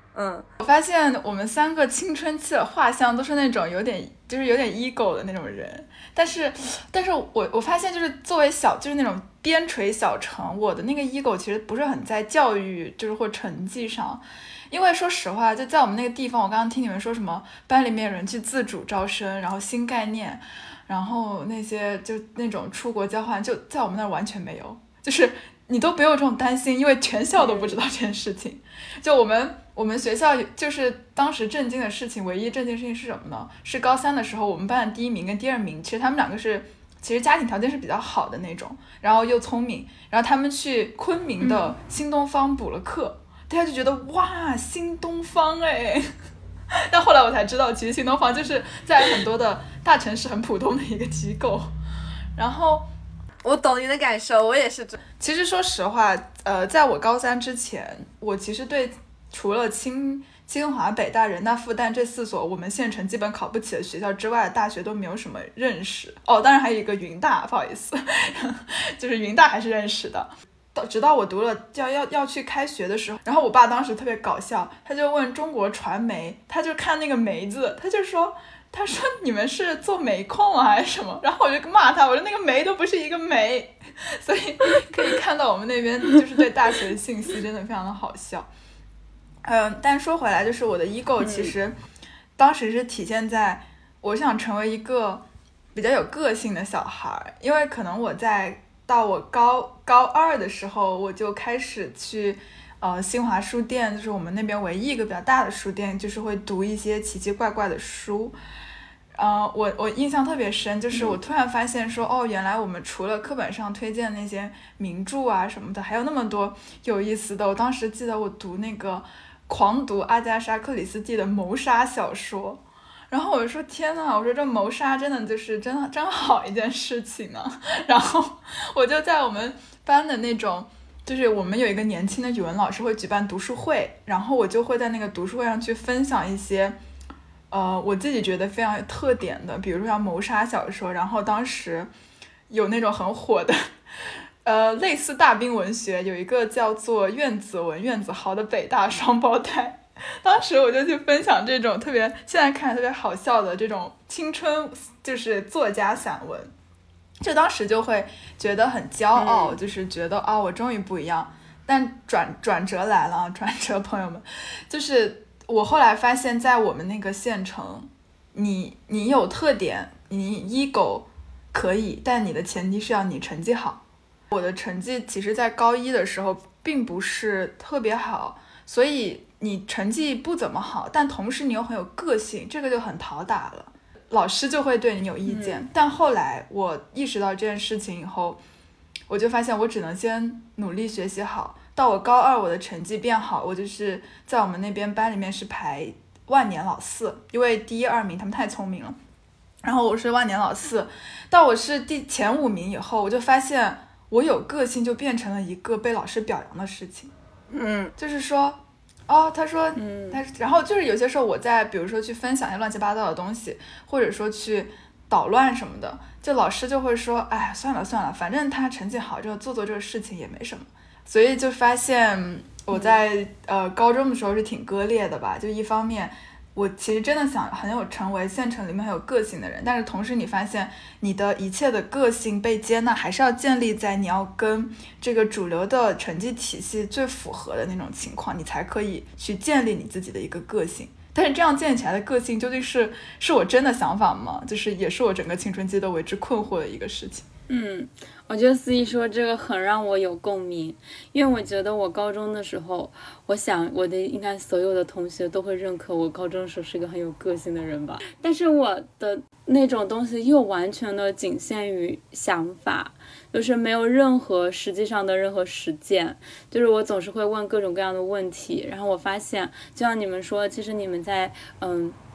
Speaker 3: 嗯，
Speaker 1: 我发现我们三个青春期的画像都是那种有点就是有点 ego 的那种人，但是但是我我发现就是作为小就是那种边陲小城，我的那个 ego 其实不是很在教育就是或成绩上。因为说实话就在我们那个地方，我刚刚听你们说什么班里面有人去自主招生，然后新概念，然后那些就那种出国交换，就在我们那儿完全没有，就是你都不用这种担心，因为全校都不知道这件事情。就我们我们学校就是当时震惊的事情，唯一震惊的事情是什么呢？是高三的时候，我们班的第一名跟第二名，其实他们两个是其实家庭条件是比较好的那种，然后又聪明，然后他们去昆明的新东方补了课，嗯、大家就觉得哇，新东方哎。但后来我才知道，其实新东方就是在很多的大城市很普通的一个机构。然后
Speaker 3: 我懂你的感受，我也是这。
Speaker 1: 其实说实话，呃，在我高三之前，我其实对除了清清华、北大、人大、复旦这四所我们县城基本考不起的学校之外的大学都没有什么认识。哦，当然还有一个云大，不好意思，就是云大还是认识的。直到我读了要要要去开学的时候，然后我爸当时特别搞笑，他就问中国传媒，他就看那个媒字，他就说他说你们是做煤控啊还是什么？然后我就骂他，我说那个煤都不是一个煤。所以可以看到我们那边就是对大学的信息真的非常的好笑。嗯，但说回来，就是我的 ego 其实当时是体现在我想成为一个比较有个性的小孩，因为可能我在到我高高二的时候，我就开始去呃新华书店，就是我们那边唯一一个比较大的书店，就是会读一些奇奇怪怪的书。呃，我我印象特别深，就是我突然发现说，哦，原来我们除了课本上推荐那些名著啊什么的，还有那么多有意思的。我当时记得我读那个狂读阿加莎·克里斯蒂的谋杀小说，然后我就说天哪，我说这谋杀真的就是真的真好一件事情呢。然后我就在我们班的那种，就是我们有一个年轻的语文老师会举办读书会，然后我就会在那个读书会上去分享一些呃，我自己觉得非常有特点的，比如说像谋杀小说，然后当时有那种很火的呃，类似大兵文学，有一个叫做苑子文、苑子豪的北大双胞胎，当时我就去分享这种特别现在看来特别好笑的这种青春就是作家散文，就当时就会觉得很骄傲，嗯、就是觉得啊、哦，我终于不一样。但转转折来了，转折朋友们，就是我后来发现在我们那个县城，你你有特点，你 ego 可以，但你的前提是要你成绩好。我的成绩其实在高一的时候并不是特别好，所以你成绩不怎么好，但同时你又很有个性，这个就很讨打了，老师就会对你有意见。嗯、但后来我意识到这件事情以后，我就发现我只能先努力学习好，到我高二我的成绩变好，我就是在我们那边班里面是排万年老四，因为第一二名他们太聪明了，然后我是万年老四，到我是第前五名以后，我就发现我有个性就变成了一个被老师表扬的事情。
Speaker 3: 嗯，
Speaker 1: 就是说哦，他说
Speaker 3: 嗯，
Speaker 1: 他然后就是有些时候我在比如说去分享一些乱七八糟的东西，或者说去捣乱什么的，就老师就会说哎，算了算了，反正他成绩好，就做做这个事情也没什么。所以就发现我在、嗯、呃高中的时候是挺割裂的吧，就一方面我其实真的想很有成为县城里面很有个性的人，但是同时你发现你的一切的个性被接纳还是要建立在你要跟这个主流的成绩体系最符合的那种情况，你才可以去建立你自己的一个个性。但是这样建立起来的个性究竟是是我真的想法吗？就是也是我整个青春期都为之困惑的一个事情。
Speaker 4: 嗯，我觉得思怡说这个很让我有共鸣，因为我觉得我高中的时候，我想我的应该所有的同学都会认可我高中的时候是个很有个性的人吧，但是我的那种东西又完全的仅限于想法，就是没有任何实际上的任何实践，就是我总是会问各种各样的问题，然后我发现就像你们说，其实你们在嗯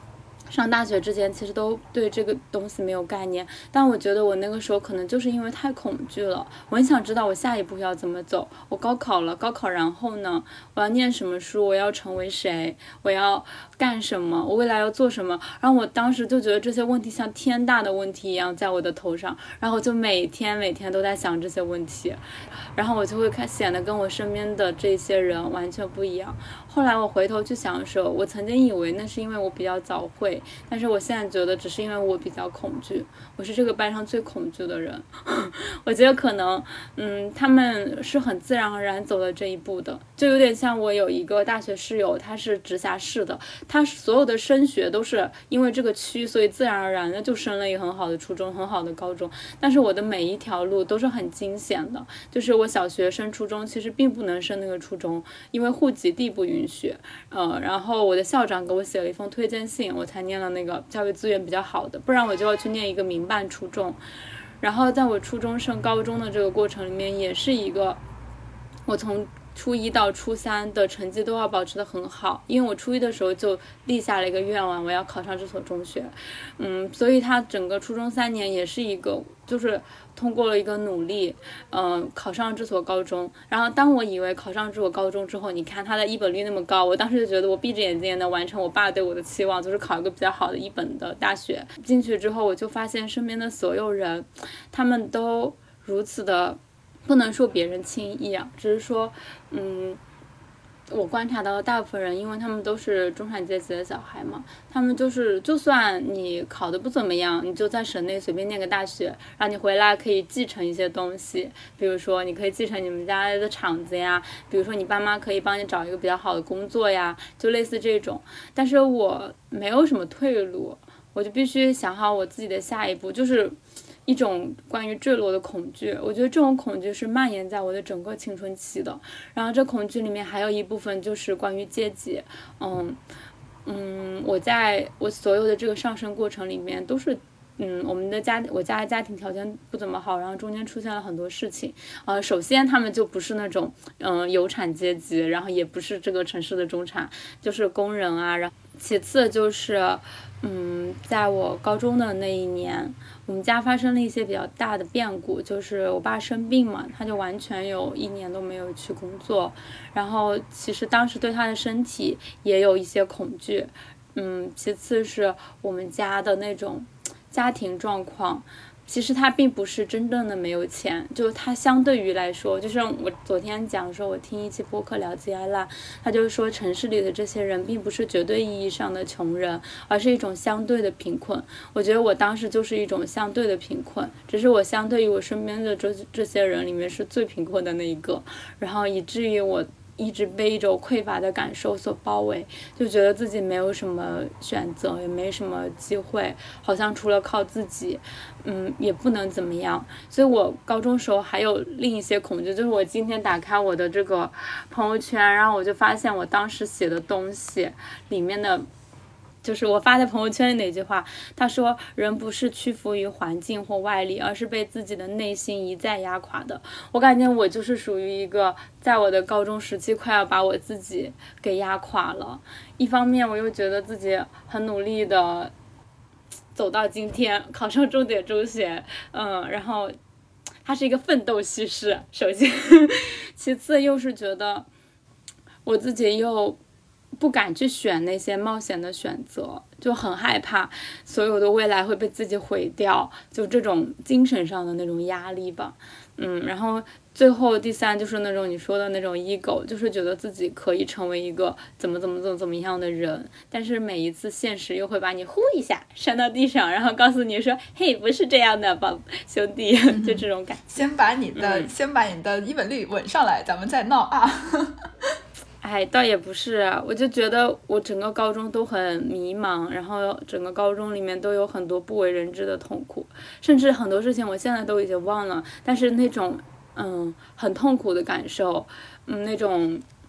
Speaker 4: 上大学之前其实都对这个东西没有概念，但我觉得我那个时候可能就是因为太恐惧了，我很想知道我下一步要怎么走。我高考了，高考然后呢，我要念什么书，我要成为谁，我要干什么，我未来要做什么。然后我当时就觉得这些问题像天大的问题一样在我的头上，然后就每天每天都在想这些问题，然后我就会看显得跟我身边的这些人完全不一样。后来我回头去想的时候，我曾经以为那是因为我比较早会，但是我现在觉得只是因为我比较恐惧，我是这个班上最恐惧的人。我觉得可能嗯，他们是很自然而然走了这一步的，就有点像我有一个大学室友，他是直辖市的，他所有的升学都是因为这个区，所以自然而然的就升了一个很好的初中，很好的高中。但是我的每一条路都是很惊险的，就是我小学升初中其实并不能升那个初中，因为户籍地不允许，呃，然后我的校长给我写了一封推荐信，我才念了那个教育资源比较好的，不然我就要去念一个民办初中。然后在我初中升高中的这个过程里面，也是一个我从初一到初三的成绩都要保持得很好，因为我初一的时候就立下了一个愿望，我要考上这所中学。嗯，所以他整个初中三年也是一个就是通过了一个努力，嗯、呃，考上这所高中。然后当我以为考上这所高中之后，你看他的一本率那么高，我当时就觉得我闭着眼睛也能完成我爸对我的期望，就是考一个比较好的一本的大学。进去之后我就发现身边的所有人他们都如此的，不能说别人轻易啊，只是说嗯，我观察到的大部分人，因为他们都是中产阶级的小孩嘛，他们就是就算你考得不怎么样，你就在省内随便念个大学，然后你回来可以继承一些东西，比如说你可以继承你们家的厂子呀，比如说你爸妈可以帮你找一个比较好的工作呀，就类似这种。但是我没有什么退路，我就必须想好我自己的下一步，就是一种关于坠落的恐惧。我觉得这种恐惧是蔓延在我的整个青春期的，然后这恐惧里面还有一部分就是关于阶级。嗯嗯，我在我所有的这个上升过程里面都是嗯，我们的家我家的家庭条件不怎么好，然后中间出现了很多事情。呃，首先他们就不是那种嗯、呃、有产阶级，然后也不是这个城市的中产，就是工人啊。然后其次就是嗯，在我高中的那一年，我们家发生了一些比较大的变故，就是我爸生病嘛，他就完全有一年都没有去工作，然后其实当时对他的身体也有一些恐惧。嗯，其次是我们家的那种家庭状况，其实他并不是真正的没有钱，就他相对于来说，就是我昨天讲说我听一期播客聊吉安娜，他就是说城市里的这些人并不是绝对意义上的穷人，而是一种相对的贫困。我觉得我当时就是一种相对的贫困，只是我相对于我身边的这这些人里面是最贫困的那一个，然后以至于我一直被一种匮乏的感受所包围，就觉得自己没有什么选择，也没什么机会，好像除了靠自己嗯，也不能怎么样。所以我高中时候还有另一些恐惧，就是我今天打开我的这个朋友圈，然后我就发现我当时写的东西里面的，就是我发在朋友圈里那句话，他说人不是屈服于环境或外力，而是被自己的内心一再压垮的。我感觉我就是属于一个在我的高中时期快要把我自己给压垮了，一方面我又觉得自己很努力的走到今天，考上重点中学，嗯，然后它是一个奋斗叙事，首先其次又是觉得我自己又不敢去选那些冒险的选择，就很害怕所有的未来会被自己毁掉，就这种精神上的那种压力吧。嗯，然后最后第三就是那种你说的那种 ego， 就是觉得自己可以成为一个怎么怎么怎么怎么样的人，但是每一次现实又会把你呼一下扇到地上，然后告诉你说嘿，不是这样的宝兄弟，就这种感觉。
Speaker 1: 先把你的、嗯、先把你的一本率稳上来，咱们再闹啊。
Speaker 4: 哎，倒也不是，我就觉得我整个高中都很迷茫，然后整个高中里面都有很多不为人知的痛苦，甚至很多事情我现在都已经忘了，但是那种嗯很痛苦的感受，嗯那种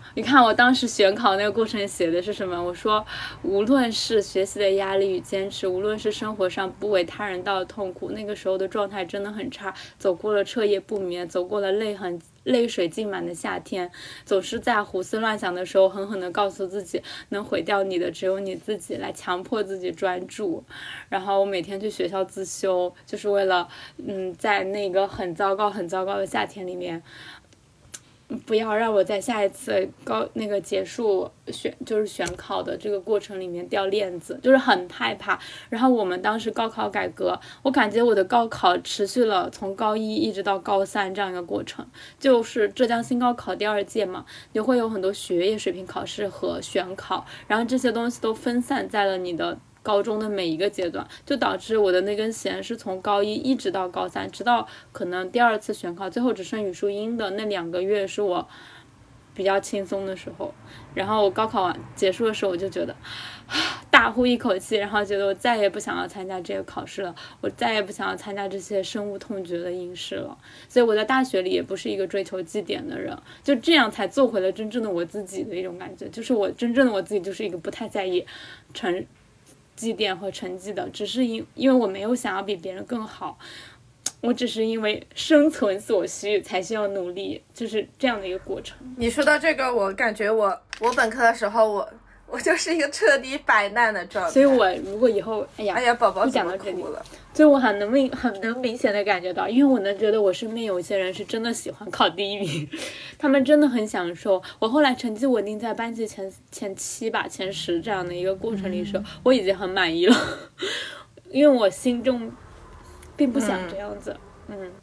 Speaker 4: 你看我当时选考那个过程写的是什么？我说，无论是学习的压力与坚持，无论是生活上不为他人道的痛苦，那个时候的状态真的很差。走过了彻夜不眠，走过了泪很泪水浸满的夏天，总是在胡思乱想的时候，狠狠地告诉自己，能毁掉你的只有你自己，来强迫自己专注。然后我每天去学校自修，就是为了，嗯，在那个很糟糕、很糟糕的夏天里面。不要让我在下一次高那个结束选就是选考的这个过程里面掉链子，就是很害怕。然后我们当时高考改革，我感觉我的高考持续了从高一一直到高三这样一个过程，就是浙江新高考第二届嘛，你会有很多学业水平考试和选考，然后这些东西都分散在了你的高中的每一个阶段，就导致我的那根弦是从高一一直到高三，直到可能第二次选考最后只剩语数英的那两个月是我比较轻松的时候。然后我高考完结束的时候，我就觉得大呼一口气，然后觉得我再也不想要参加这个考试了，我再也不想要参加这些深恶痛绝的应试了。所以我在大学里也不是一个追求绩点的人，就这样才做回了真正的我自己的一种感觉，就是我真正的我自己就是一个不太在意成绩点和成绩的，只是因因为我没有想要比别人更好，我只是因为生存所需才需要努力，就是这样的一个过程。
Speaker 3: 你说到这个，我感觉我我本科的时候，我我就是一个彻底摆烂的状态。
Speaker 4: 所以我如果以后，哎呀，
Speaker 3: 哎呀，宝宝
Speaker 4: 一讲到这里
Speaker 3: 了，
Speaker 4: 所以我很能明很能明显的感觉到，因为我能觉得我身边有一些人是真的喜欢考第一名，他们真的很享受。我后来成绩稳定在班级前前七吧，前十这样的一个过程里时候，嗯、我已经很满意了，因为我心中并不想这样子，嗯。嗯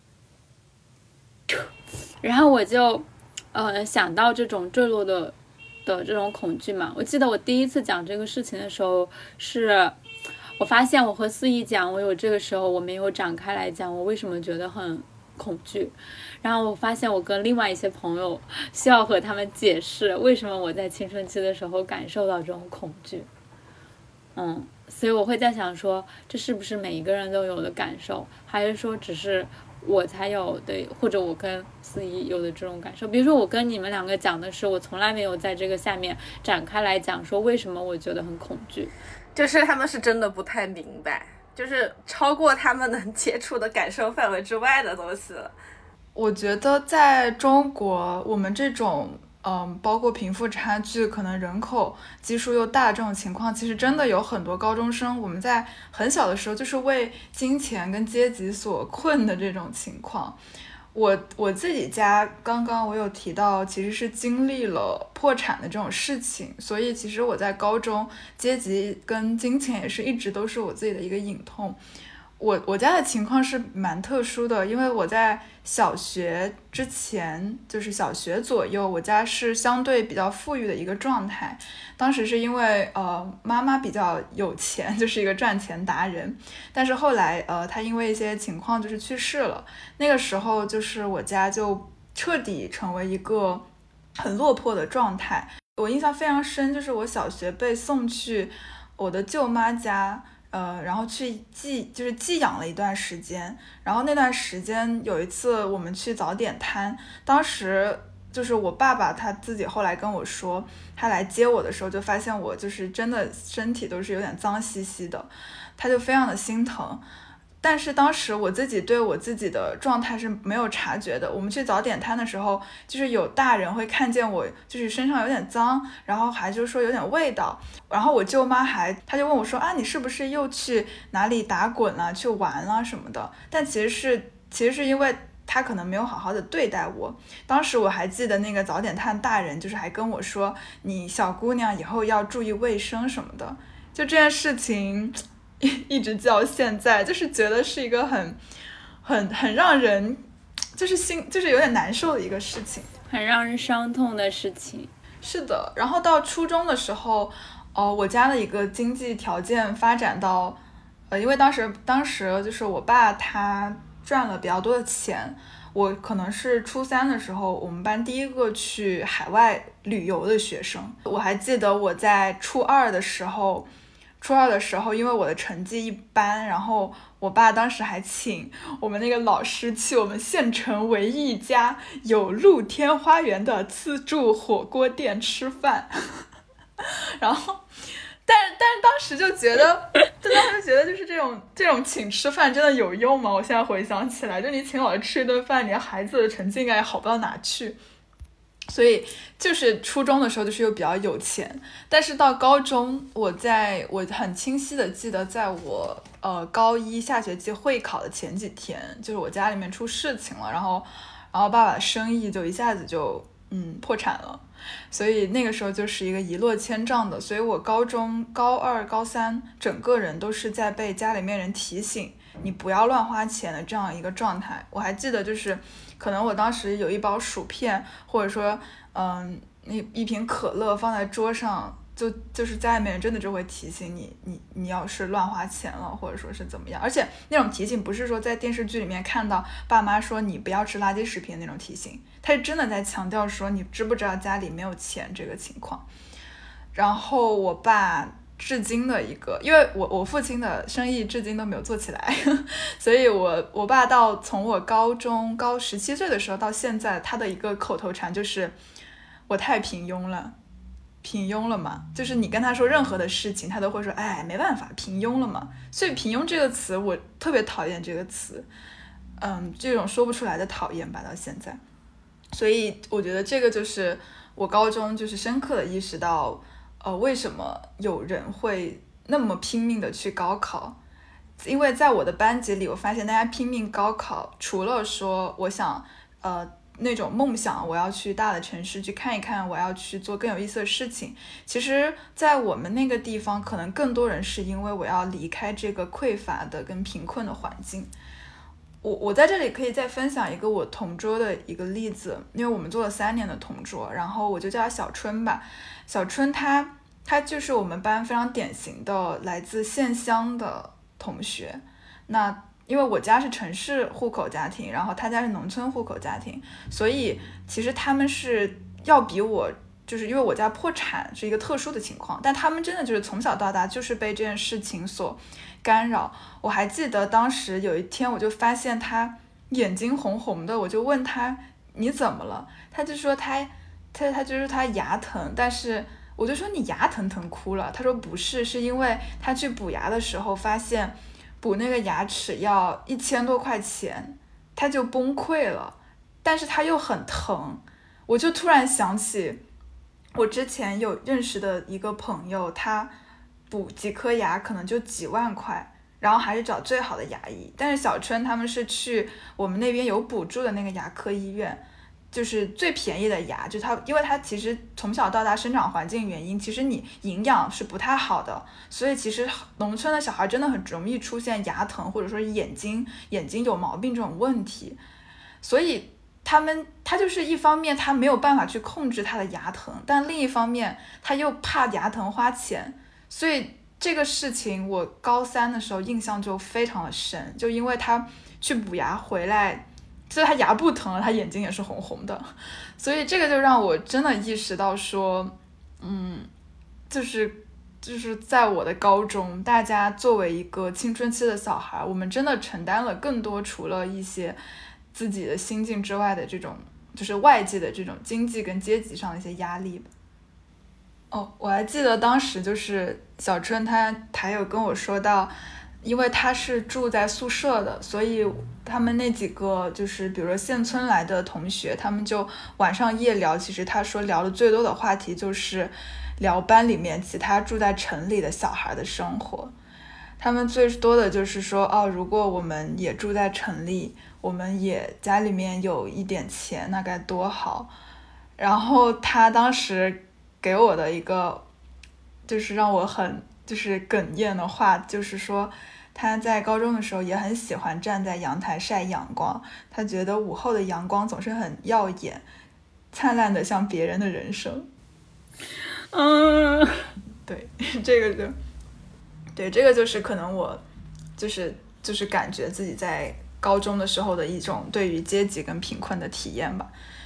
Speaker 4: 然后我就，呃，想到这种坠落的的这种恐惧嘛。我记得我第一次讲这个事情的时候是。我发现我和思怡讲，我有这个时候我没有展开来讲我为什么觉得很恐惧，然后我发现我跟另外一些朋友需要和他们解释为什么我在青春期的时候感受到这种恐惧。嗯，所以我会在想说，这是不是每一个人都有的感受，还是说只是我才有的，或者我跟思怡有的这种感受。比如说我跟你们两个讲的是，我从来没有在这个下面展开来讲说为什么我觉得很恐惧，
Speaker 3: 就是他们是真的不太明白，就是超过他们能接触的感受范围之外的东西了。
Speaker 1: 我觉得在中国，我们这种嗯，包括贫富差距，可能人口基数又大这种情况，其实真的有很多高中生，我们在很小的时候就是为金钱跟阶级所困的这种情况。我我自己家刚刚我有提到，其实是经历了破产的这种事情，所以其实我在高中阶级跟金钱也是一直都是我自己的一个隐痛。我我家的情况是蛮特殊的，因为我在小学之前，就是小学左右，我家是相对比较富裕的一个状态。当时是因为呃妈妈比较有钱，就是一个赚钱达人，但是后来呃她因为一些情况就是去世了。那个时候就是我家就彻底成为一个很落魄的状态。我印象非常深，就是我小学被送去我的舅妈家。呃，然后去寄就是寄养了一段时间，然后那段时间有一次我们去早点摊，当时就是我爸爸他自己后来跟我说，他来接我的时候就发现我就是真的身体都是有点脏兮兮的，他就非常的心疼。但是当时我自己对我自己的状态是没有察觉的。我们去早点摊的时候，就是有大人会看见我就是身上有点脏，然后还就说有点味道，然后我舅妈还她就问我说啊，你是不是又去哪里打滚了，去玩了什么的。但其实是其实是因为他可能没有好好的对待我。当时我还记得那个早点摊大人就是还跟我说，你小姑娘以后要注意卫生什么的。就这件事情一直到现在，就是觉得是一个很很很让人就是心就是有点难受的一个事情，
Speaker 4: 很让人伤痛的事情。
Speaker 1: 是的。然后到初中的时候，呃，我家的一个经济条件发展到呃，因为当时当时就是我爸他赚了比较多的钱，我可能是初三的时候我们班第一个去海外旅游的学生。我还记得我在初二的时候初二的时候，因为我的成绩一般，然后我爸当时还请我们那个老师去我们县城唯一一家有露天花园的自助火锅店吃饭。然后但是但是当时就觉得就当时就觉得就是这种这种请吃饭真的有用吗？我现在回想起来，就你请老师吃一顿饭，你的孩子的成绩应该也好不到哪去。所以就是初中的时候就是又比较有钱，但是到高中，我在我很清晰的记得，在我呃高一下学期会考的前几天，就是我家里面出事情了，然后然后爸爸的生意就一下子就嗯破产了，所以那个时候就是一个一落千丈的，所以我高中高二高三整个人都是在被家里面人提醒你不要乱花钱的这样一个状态。我还记得就是可能我当时有一包薯片，或者说嗯那一瓶可乐放在桌上，就就是家里面人真的就会提醒你你你要是乱花钱了，或者说是怎么样。而且那种提醒不是说在电视剧里面看到爸妈说你不要吃垃圾食品那种提醒，他是真的在强调说你知不知道家里没有钱这个情况。然后我爸至今的一个，因为我我父亲的生意至今都没有做起来，所以我我爸到从我高中高十七岁的时候到现在，他的一个口头禅就是我太平庸了。平庸了嘛，就是你跟他说任何的事情他都会说哎没办法平庸了嘛。所以平庸这个词我特别讨厌这个词，嗯，这种说不出来的讨厌吧到现在。所以我觉得这个就是我高中就是深刻的意识到呃，为什么有人会那么拼命的去高考。因为在我的班级里，我发现大家拼命高考，除了说我想呃那种梦想我要去大的城市去看一看，我要去做更有意思的事情，其实在我们那个地方可能更多人是因为我要离开这个匮乏的跟贫困的环境。我我在这里可以再分享一个我同桌的一个例子，因为我们做了三年的同桌，然后我就叫她小春吧。小春她她就是我们班非常典型的来自县乡的同学。那因为我家是城市户口家庭，然后他家是农村户口家庭，所以其实他们是要比我，就是因为我家破产是一个特殊的情况，但他们真的就是从小到大就是被这件事情所干扰。我还记得当时有一天我就发现他眼睛红红的，我就问他你怎么了，他就说他他他就是他牙疼，但是我就说你牙疼疼哭了，他说不是，是因为他去补牙的时候发现补那个牙齿要一千多块钱，他就崩溃了，但是他又很疼。我就突然想起我之前有认识的一个朋友，他补几颗牙可能就几万块，然后还是找最好的牙医。但是小春他们是去我们那边有补助的那个牙科医院，就是最便宜的牙，就他，因为他其实从小到大生长环境原因，其实你营养是不太好的，所以其实农村的小孩真的很容易出现牙疼或者说眼睛眼睛有毛病这种问题。所以他们他就是一方面他没有办法去控制他的牙疼，但另一方面他又怕牙疼花钱，所以这个事情我高三的时候印象就非常的深，就因为他去补牙回来，所以他牙不疼了，他眼睛也是红红的。所以这个就让我真的意识到说，嗯，就是就是在我的高中，大家作为一个青春期的小孩，我们真的承担了更多除了一些自己的心境之外的这种就是外界的这种经济跟阶级上的一些压力吧。哦，我还记得当时就是小春她还有跟我说到，因为她是住在宿舍的，所以他们那几个就是比如说县村来的同学，他们就晚上夜聊，其实他说聊的最多的话题就是聊班里面其他住在城里的小孩的生活。他们最多的就是说，哦，如果我们也住在城里，我们也家里面有一点钱，那该多好。然后他当时给我的一个就是让我很就是哽咽的话，就是说他在高中的时候也很喜欢站在阳台晒阳光，他觉得午后的阳光总是很耀眼，灿烂的像别人的人生。
Speaker 4: 嗯，
Speaker 1: 对，这个就对，这个就是可能我就是就是感觉自己在高中的时候的一种对于阶级跟贫困的体验吧。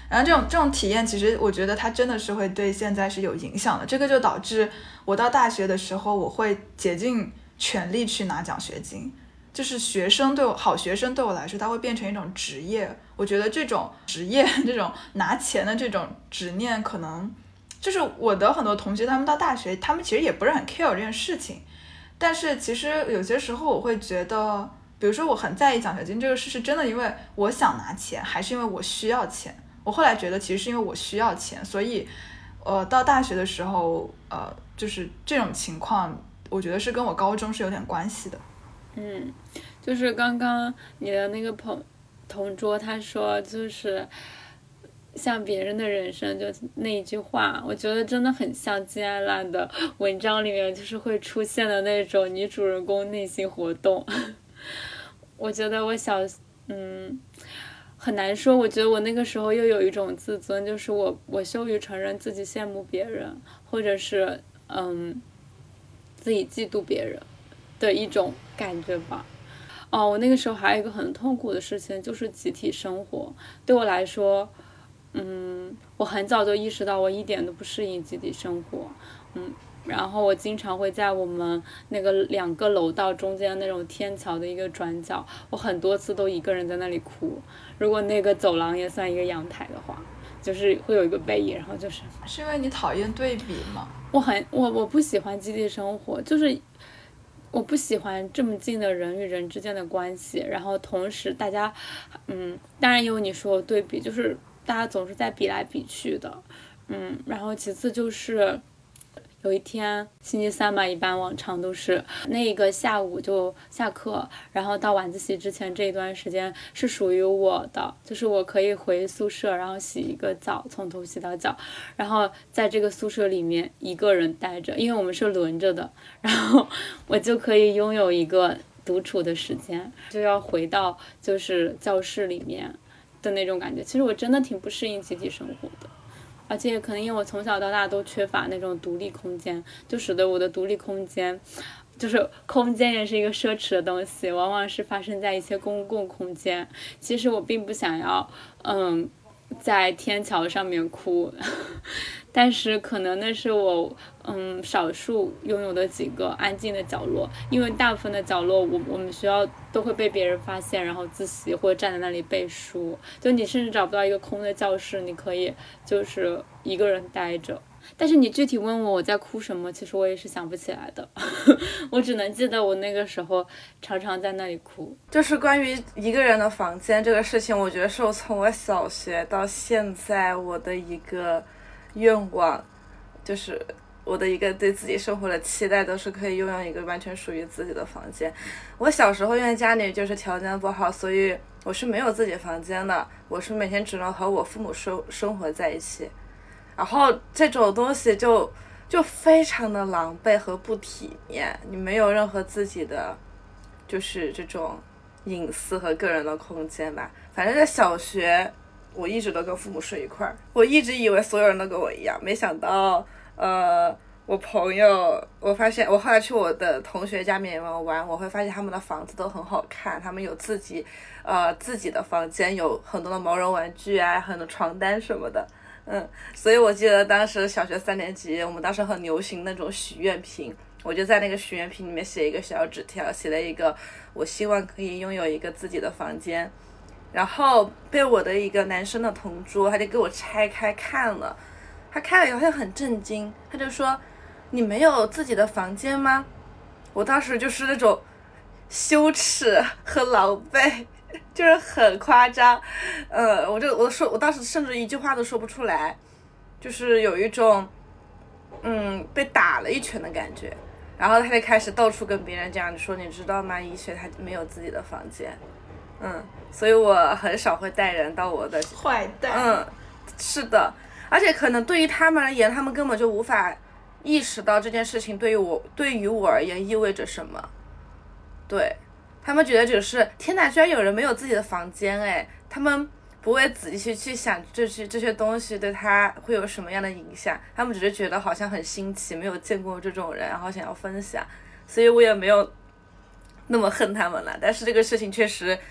Speaker 1: 然后这种这种体验，其实我觉得它真的是会对现在是有影响的。这个就导致我到大学的时候，我会竭尽全力去拿奖学金。就是学生对我好学生对我来说，它会变成一种职业。我觉得这种职业，这种拿钱的这种执念，可能就是我的很多同学，他们到大学，他们其实也不是很 care 这件事情。但是其实有些时候我会觉得，比如说我很在意奖学金这个事，是真的因为我想拿钱，还是因为我需要钱？我后来觉得其实是因为我需要钱，所以呃，到大学的时候，呃，就是这种情况，我觉得是跟我高中是有点关系的。
Speaker 4: 嗯，就是刚刚你的那个朋同桌他说，就是像别人的人生，就那一句话，我觉得真的很像金爱烂的文章里面就是会出现的那种女主人公内心活动。我觉得我小嗯很难说，我觉得我那个时候又有一种自尊，就是我我羞于承认自己羡慕别人，或者是嗯自己嫉妒别人的一种感觉吧。哦，我那个时候还有一个很痛苦的事情，就是集体生活。对我来说，嗯，我很早就意识到我一点都不适应集体生活，嗯，然后我经常会在我们那个两个楼道中间那种天桥的一个转角，我很多次都一个人在那里哭。如果那个走廊也算一个阳台的话，就是会有一个背影，然后就是
Speaker 1: 是因为你讨厌对比吗？
Speaker 4: 我很我我不喜欢集体生活，就是我不喜欢这么近的人与人之间的关系，然后同时大家嗯当然有你说对比，就是大家总是在比来比去的，嗯，然后其次就是有一天星期三嘛，一般往常都是那个下午就下课，然后到晚自习之前这一段时间是属于我的，就是我可以回宿舍，然后洗一个澡，从头洗到脚，然后在这个宿舍里面一个人待着，因为我们是轮着的，然后我就可以拥有一个独处的时间，就要回到就是教室里面的那种感觉。其实我真的挺不适应集体生活的，而且可能因为我从小到大都缺乏那种独立空间，就使得我的独立空间，就是空间也是一个奢侈的东西，往往是发生在一些公共空间。其实我并不想要嗯在天桥上面哭，但是可能那是我嗯少数拥有的几个安静的角落，因为大部分的角落我我们学校都会被别人发现，然后自习或者站在那里背书，就你甚至找不到一个空的教室，你可以就是一个人待着。但是你具体问我我在哭什么，其实我也是想不起来的。我只能记得我那个时候常常在那里哭。
Speaker 3: 就是关于一个人的房间这个事情，我觉得是我从我小学到现在我的一个愿望，就是我的一个对自己生活的期待，都是可以拥有一个完全属于自己的房间。我小时候因为家里就是条件不好，所以我是没有自己房间的，我是每天只能和我父母生生活在一起，然后这种东西就就非常的狼狈和不体面，你没有任何自己的就是这种隐私和个人的空间吧。反正在小学我一直都跟父母睡一块儿，我一直以为所有人都跟我一样，没想到呃我朋友，我发现我后来去我的同学家里面玩，我会发现他们的房子都很好看，他们有自己呃自己的房间，有很多的毛绒玩具啊，很多床单什么的。嗯，所以我记得当时小学三年级，我们当时很流行那种许愿瓶，我就在那个许愿瓶里面写一个小纸条，写了一个我希望可以拥有一个自己的房间，然后被我的一个男生的同桌，他就给我拆开看了，他看了以后他很震惊，他就说你没有自己的房间吗？我当时就是那种羞耻和狼狈，就是很夸张，呃，我就我说我当时甚至一句话都说不出来，就是有一种嗯被打了一拳的感觉。然后他就开始到处跟别人讲，你说你知道吗？一雪他没有自己的房间，嗯，所以我很少会带人到我的
Speaker 1: 坏蛋。
Speaker 3: 嗯，是的，而且可能对于他们而言，他们根本就无法意识到这件事情对于我对于我而言意味着什么，对。他们觉得只是天哪，居然有人没有自己的房间，哎，他们不会仔细去想这些这些东西对他会有什么样的影响，他们只是觉得好像很新奇，没有见过这种人，然后想要分享，所以我也没有那么恨他们了。但是这个事情确实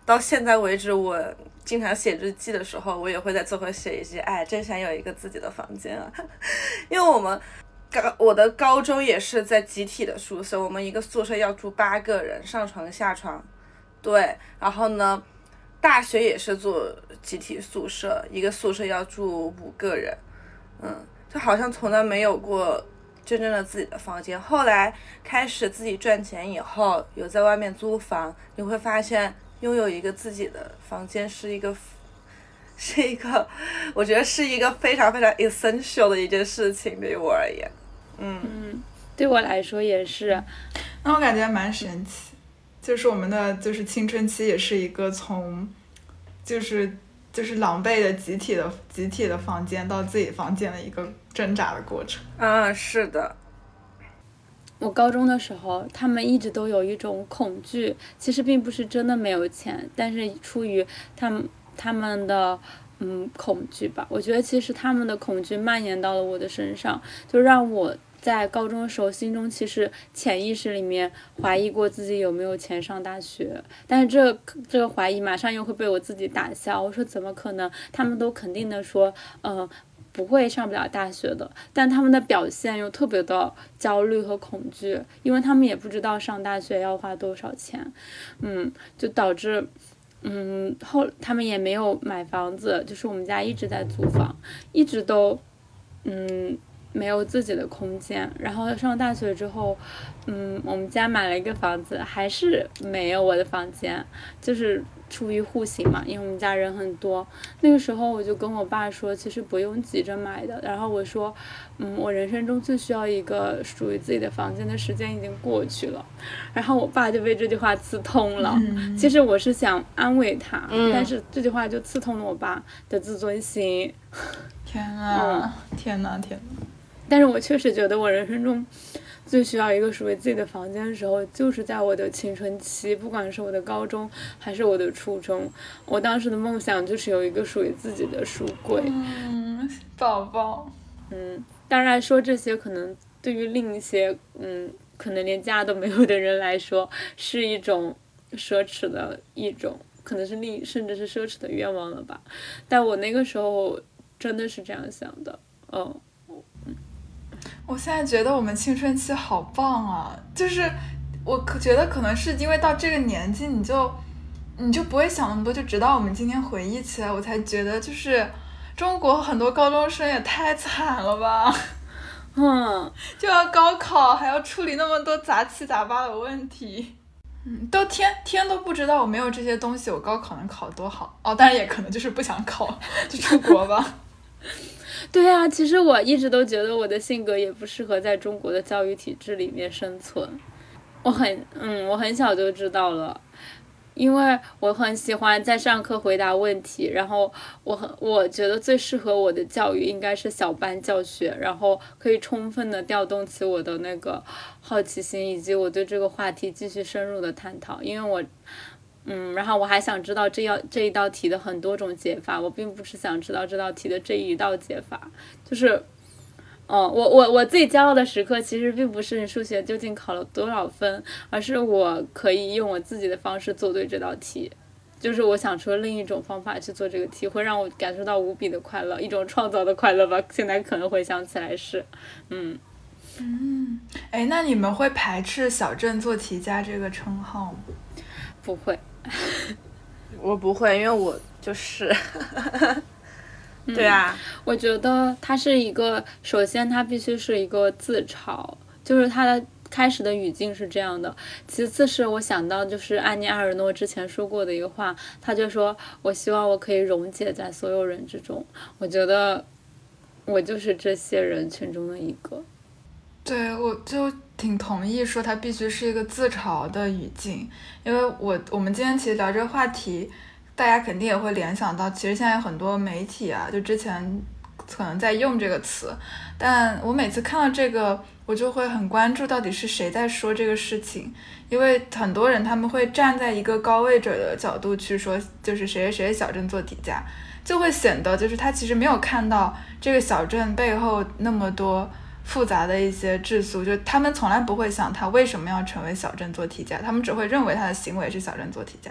Speaker 3: 到现在为止，我经常写日记的时候，我也会在最后写一句，哎，真想有一个自己的房间啊。因为我们高我的高中也是在集体的宿舍，我们一个宿舍要住八个人，上床下床。对，然后呢大学也是住集体宿舍，一个宿舍要住五个人。嗯，就好像从来没有过真正的自己的房间。后来开始自己赚钱以后，有在外面租房，你会发现拥有一个自己的房间是一个是一个我觉得是一个非常非常 essential 的一件事情，对于我而言。嗯
Speaker 4: 嗯，对我来说也是。
Speaker 1: 那我感觉蛮神奇，就是我们的就是青春期也是一个从就是就是狼狈的集体的集体的房间到自己房间的一个挣扎的过程。
Speaker 3: 啊，是的。
Speaker 4: 我高中的时候，他们一直都有一种恐惧，其实并不是真的没有钱，但是出于他们他们的嗯恐惧吧，我觉得其实他们的恐惧蔓延到了我的身上，就让我在高中的时候心中其实潜意识里面怀疑过自己有没有钱上大学，但是这个这个怀疑马上又会被我自己打消，我说怎么可能，他们都肯定的说呃不会上不了大学的，但他们的表现又特别的焦虑和恐惧，因为他们也不知道上大学要花多少钱。嗯，就导致嗯后他们也没有买房子，就是我们家一直在租房，一直都嗯没有自己的空间。然后上大学之后，嗯，我们家买了一个房子，还是没有我的房间，就是出于户型嘛，因为我们家人很多。那个时候我就跟我爸说，其实不用急着买的。然后我说，嗯，我人生中最需要一个属于自己的房间的时间已经过去了。然后我爸就被这句话刺痛了。嗯、其实我是想安慰他、嗯，但是这句话就刺痛了我爸的自尊心。
Speaker 1: 天啊、嗯，天哪，天哪！
Speaker 4: 但是我确实觉得我人生中最需要一个属于自己的房间的时候，就是在我的青春期，不管是我的高中还是我的初中，我当时的梦想就是有一个属于自己的书柜。
Speaker 1: 嗯，宝宝。
Speaker 4: 嗯，当然说这些可能对于另一些嗯可能连家都没有的人来说，是一种奢侈的一种，可能是另甚至是奢侈的愿望了吧。但我那个时候真的是这样想的。嗯。
Speaker 1: 我现在觉得我们青春期好棒啊，就是我可觉得可能是因为到这个年纪你就你就不会想那么多，就直到我们今天回忆起来，我才觉得就是中国很多高中生也太惨了吧。
Speaker 4: 嗯，
Speaker 1: 就要高考还要处理那么多杂七杂八的问题，嗯，都天天都不知道我没有这些东西我高考能考多好哦，当然也可能就是不想考就出国吧。
Speaker 4: 对啊，其实我一直都觉得我的性格也不适合在中国的教育体制里面生存。我很嗯，我很小就知道了，因为我很喜欢在上课回答问题，然后我很我觉得最适合我的教育应该是小班教学，然后可以充分的调动起我的那个好奇心，以及我对这个话题继续深入的探讨，因为我嗯，然后我还想知道这要这一道题的很多种解法，我并不是想知道这道题的这一道解法，就是，嗯，我我我最骄傲的时刻其实并不是数学究竟考了多少分，而是我可以用我自己的方式做对这道题，就是我想出了另一种方法去做这个题，会让我感受到无比的快乐，一种创造的快乐吧。现在可能回想起来是，嗯
Speaker 1: 嗯，哎，那你们会排斥小镇做题家这个称号吗？
Speaker 4: 不会。
Speaker 3: 我不会，因为我就是对啊、
Speaker 4: 嗯、我觉得它是一个，首先它必须是一个自嘲，就是它的开始的语境是这样的，其次是我想到就是安妮埃尔诺之前说过的一个话，他就说我希望我可以溶解在所有人之中，我觉得我就是这些人群中的一个。
Speaker 1: 对，我就挺同意说它必须是一个自嘲的语境，因为我我们今天其实聊这个话题，大家肯定也会联想到，其实现在很多媒体啊，就之前可能在用这个词，但我每次看到这个，我就会很关注到底是谁在说这个事情，因为很多人他们会站在一个高位者的角度去说，就是谁谁谁小镇做题家，就会显得就是他其实没有看到这个小镇背后那么多复杂的一些质素，就他们从来不会想他为什么要成为小镇做题家，他们只会认为他的行为是小镇做题家，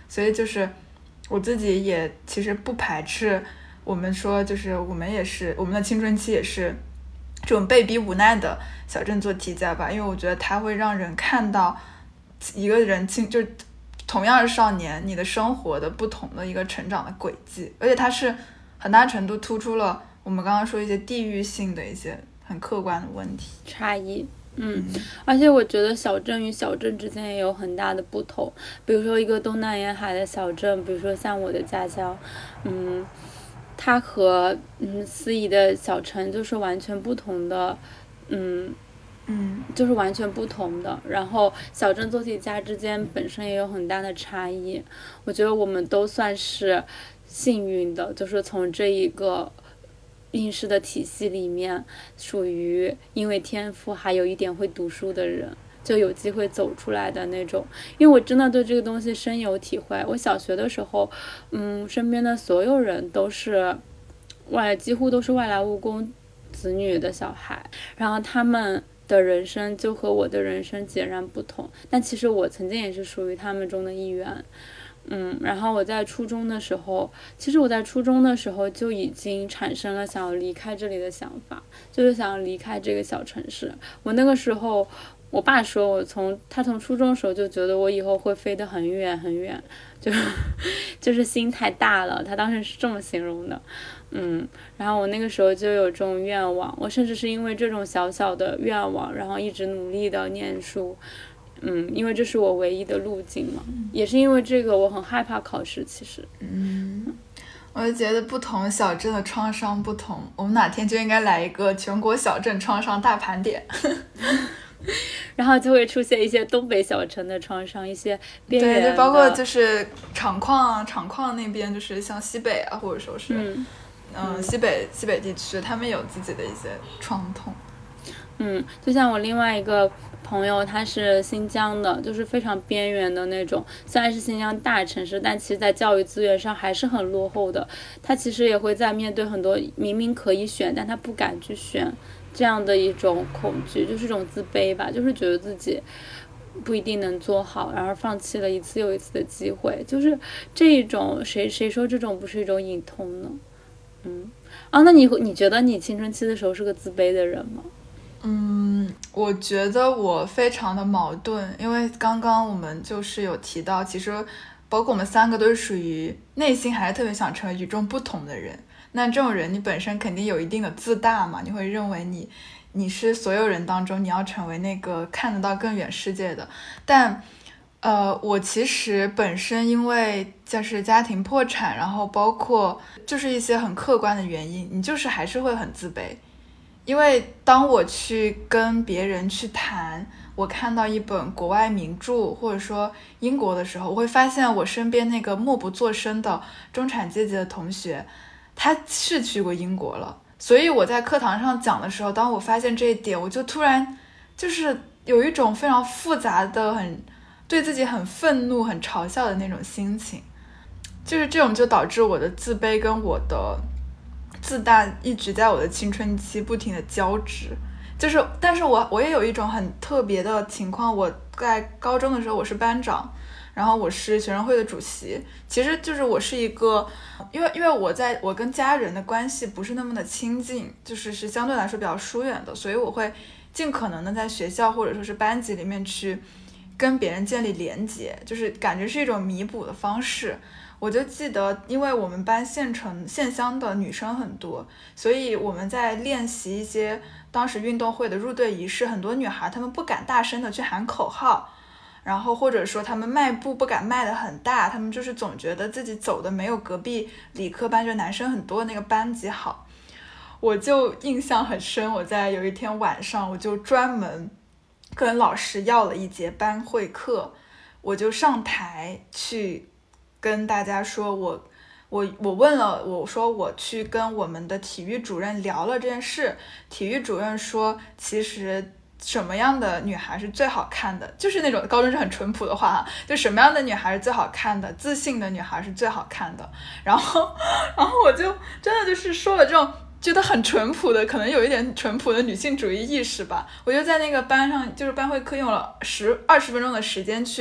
Speaker 1: 所以就是我自己也其实不排斥我们说就是我们也是我们的青春期也是这种被逼无奈的小镇做题家吧，因为我觉得它会让人看到一个人就同样是少年你的生活的不同的一个成长的轨迹，而且它是很大程度突出了我们刚刚说一些地域性的一些很客观的问题
Speaker 4: 差异。嗯，而且我觉得小镇与小镇之间也有很大的不同，比如说一个东南沿海的小镇，比如说像我的家乡，嗯，它和嗯思怡的小城就是完全不同的，嗯
Speaker 1: 嗯，
Speaker 4: 就是完全不同的。然后小镇做题家之间本身也有很大的差异，我觉得我们都算是幸运的，就是从这一个应试的体系里面属于因为天赋还有一点会读书的人，就有机会走出来的那种。因为我真的对这个东西深有体会，我小学的时候嗯，身边的所有人都是外几乎都是外来务工子女的小孩，然后他们的人生就和我的人生截然不同，但其实我曾经也是属于他们中的一员。嗯，然后我在初中的时候，其实我在初中的时候就已经产生了想要离开这里的想法，就是想要离开这个小城市。我那个时候，我爸说我从他从初中的时候就觉得我以后会飞得很远很远，就是就是心太大了，他当时是这么形容的。嗯，然后我那个时候就有这种愿望，我甚至是因为这种小小的愿望，然后一直努力的念书。嗯，因为这是我唯一的路径嘛，也是因为这个我很害怕考试。其实，
Speaker 1: 嗯，我就觉得不同小镇的创伤不同，我们哪天就应该来一个全国小镇创伤大盘点。
Speaker 4: 然后就会出现一些东北小城的创伤，一些边缘的，
Speaker 1: 对，就包括就是厂矿，厂矿那边就是像西北啊，或者说是嗯、呃、西北西北地区，他们有自己的一些创痛。
Speaker 4: 嗯，就像我另外一个朋友，他是新疆的，就是非常边缘的那种，虽然是新疆大城市，但其实在教育资源上还是很落后的。他其实也会在面对很多明明可以选但他不敢去选这样的一种恐惧，就是一种自卑吧，就是觉得自己不一定能做好，然后放弃了一次又一次的机会，就是这一种谁谁说这种不是一种隐痛呢？嗯，啊，那你你觉得你青春期的时候是个自卑的人吗？
Speaker 1: 嗯，我觉得我非常的矛盾，因为刚刚我们就是有提到，其实包括我们三个都是属于内心还是特别想成为与众不同的人。那这种人你本身肯定有一定的自大嘛，你会认为你你是所有人当中你要成为那个看得到更远世界的。但呃，我其实本身因为就是家庭破产，然后包括就是一些很客观的原因，你就是还是会很自卑。因为当我去跟别人去谈我看到一本国外名著或者说英国的时候，我会发现我身边那个默不作声的中产阶级的同学他是去过英国了。所以我在课堂上讲的时候，当我发现这一点，我就突然就是有一种非常复杂的很对自己很愤怒很嘲笑的那种心情，就是这种就导致我的自卑跟我的自大一直在我的青春期不停的交织。就是但是我我也有一种很特别的情况，我在高中的时候我是班长，然后我是学生会的主席。其实就是我是一个因为因为我在我跟家人的关系不是那么的亲近，就是是相对来说比较疏远的，所以我会尽可能的在学校或者说是班级里面去跟别人建立连结，就是感觉是一种弥补的方式。我就记得因为我们班县城县乡的女生很多，所以我们在练习一些当时运动会的入队仪式，很多女孩她们不敢大声的去喊口号，然后或者说她们迈步不敢迈得很大，她们就是总觉得自己走的没有隔壁理科班就男生很多的那个班级好。我就印象很深，我在有一天晚上我就专门跟老师要了一节班会课，我就上台去跟大家说，我我我问了，我说我去跟我们的体育主任聊了这件事，体育主任说其实什么样的女孩是最好看的，就是那种高中是很淳朴的话，就什么样的女孩是最好看的，自信的女孩是最好看的。然后然后我就真的就是说了这种觉得很淳朴的，可能有一点淳朴的女性主义意识吧。我就在那个班上，就是班会课用了十二十分钟的时间去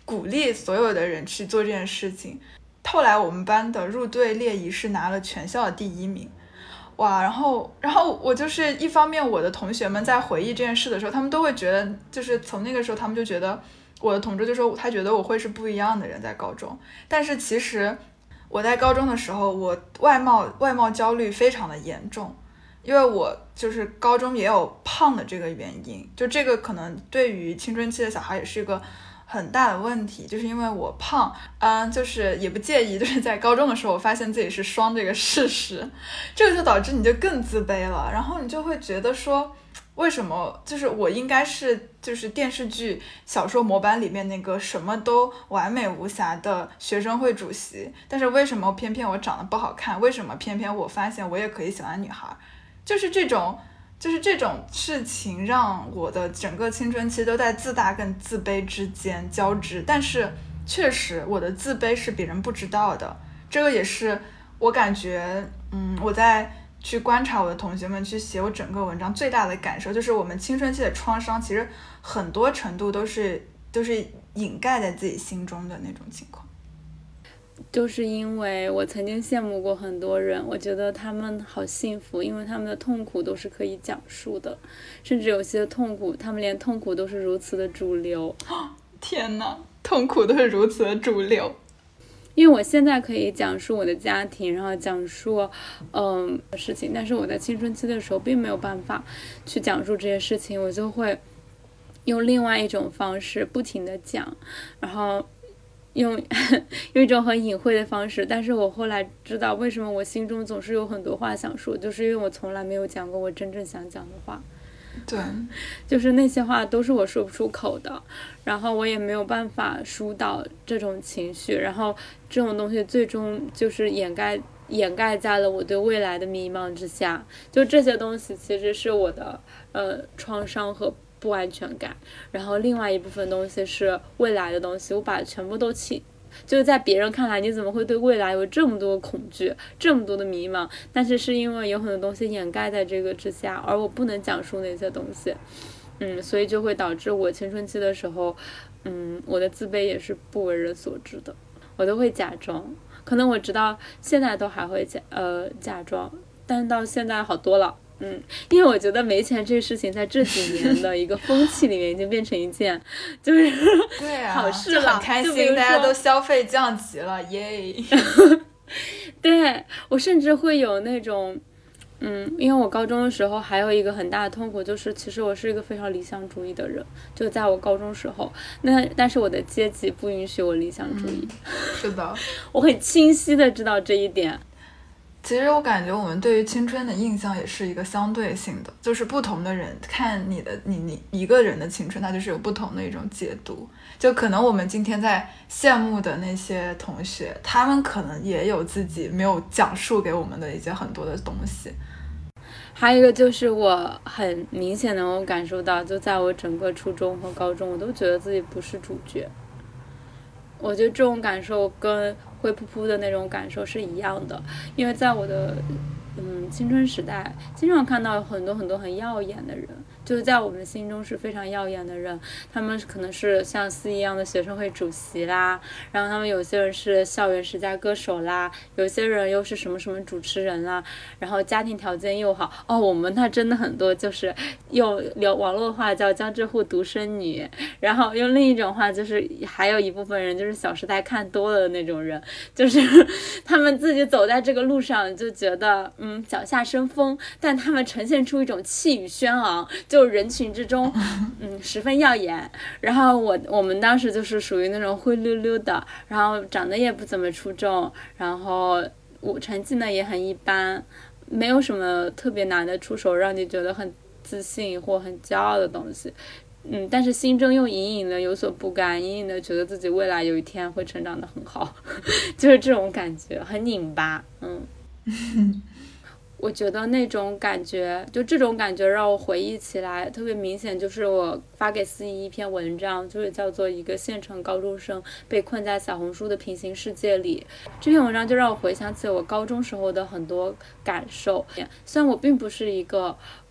Speaker 1: 鼓励所有的人去做这件事情。后来我们班的入队列仪是拿了全校的第一名，哇！然后，然后我就是一方面，我的同学们在回忆这件事的时候，他们都会觉得，就是从那个时候，他们就觉得我的同桌就说他觉得我会是不一样的人在高中。但是其实我在高中的时候，我外貌外貌焦虑非常的严重，因为我就是高中也有胖的这个原因，就这个可能对于青春期的小孩也是一个很大的问题，就是因为我胖，嗯，就是也不介意，就是在高中的时候我发现自己是双这个事实，这个就导致你就更自卑了，然后你就会觉得说，为什么就是我应该是就是电视剧小说模板里面那个什么都完美无瑕的学生会主席，但是为什么偏偏我长得不好看，为什么偏偏我发现我也可以喜欢女孩，就是这种就是这种事情让我的整个青春期都在自大跟自卑之间交织，但是确实我的自卑是别人不知道的，这个也是我感觉嗯，我在去观察我的同学们去写我整个文章最大的感受，就是我们青春期的创伤其实很多程度都是都是掩盖在自己心中的那种情况。
Speaker 4: 就是因为我曾经羡慕过很多人，我觉得他们好幸福，因为他们的痛苦都是可以讲述的，甚至有些痛苦他们连痛苦都是如此的主流。
Speaker 1: 天哪，痛苦都是如此的主流。
Speaker 4: 因为我现在可以讲述我的家庭，然后讲述嗯事情，但是我在青春期的时候并没有办法去讲述这些事情，我就会用另外一种方式不停地讲，然后用用一种很隐晦的方式，但是我后来知道为什么我心中总是有很多话想说，就是因为我从来没有讲过我真正想讲的话。
Speaker 1: 对，
Speaker 4: 就是那些话都是我说不出口的，然后我也没有办法疏导这种情绪，然后这种东西最终就是掩盖掩盖在了我对未来的迷茫之下。就这些东西其实是我的呃创伤和不安全感，然后另外一部分东西是未来的东西，我把全部都起就是在别人看来你怎么会对未来有这么多恐惧，这么多的迷茫，但是是因为有很多东西掩盖在这个之下，而我不能讲述那些东西，嗯，所以就会导致我青春期的时候，嗯，我的自卑也是不为人所知的，我都会假装，可能我直到现在都还会假呃假装，但到现在好多了。嗯，因为我觉得没钱这个事情在这几年的一个风气里面已经变成一件就是
Speaker 1: 对啊
Speaker 4: 好事了，
Speaker 1: 就很开心，大家都消费降级了，耶！
Speaker 4: 对，我甚至会有那种，嗯，因为我高中的时候还有一个很大的痛苦，就是其实我是一个非常理想主义的人，就在我高中时候，那但是我的阶级不允许我理想主义，
Speaker 1: 嗯、是的，
Speaker 4: 我很清晰的知道这一点。
Speaker 1: 其实我感觉我们对于青春的印象也是一个相对性的，就是不同的人看你的你你一个人的青春，它就是有不同的一种解读。就可能我们今天在羡慕的那些同学，他们可能也有自己没有讲述给我们的一些很多的东西。
Speaker 4: 还有一个就是我很明显能够感受到，就在我整个初中和高中，我都觉得自己不是主角。我觉得这种感受跟灰扑扑的那种感受是一样的，因为在我的嗯青春时代，经常看到很多很多很耀眼的人，就是在我们心中是非常耀眼的人，他们可能是像司仪一样的学生会主席啦，然后他们有些人是校园十佳歌手啦，有些人又是什么什么主持人啦，然后家庭条件又好哦，我们那真的很多就是用网络话叫江浙沪独生女，然后用另一种话就是还有一部分人就是小时代看多了的那种人，就是他们自己走在这个路上就觉得嗯脚下生风，但他们呈现出一种气宇轩昂，就人群之中嗯十分耀眼。然后我我们当时就是属于那种灰溜溜的，然后长得也不怎么出众，然后我成绩呢也很一般，没有什么特别拿得出手让你觉得很自信或很骄傲的东西，嗯，但是心中又隐隐的有所不甘，隐隐的觉得自己未来有一天会成长得很好，就是这种感觉很拧巴。嗯我觉得那种感觉，就这种感觉让我回忆起来特别明显，就是我发给司仪一篇文章，就是叫做一个县城高中生被困在小红书的平行世界里。这篇文章就让我回想起我高中时候的很多感受，虽然我并不是一个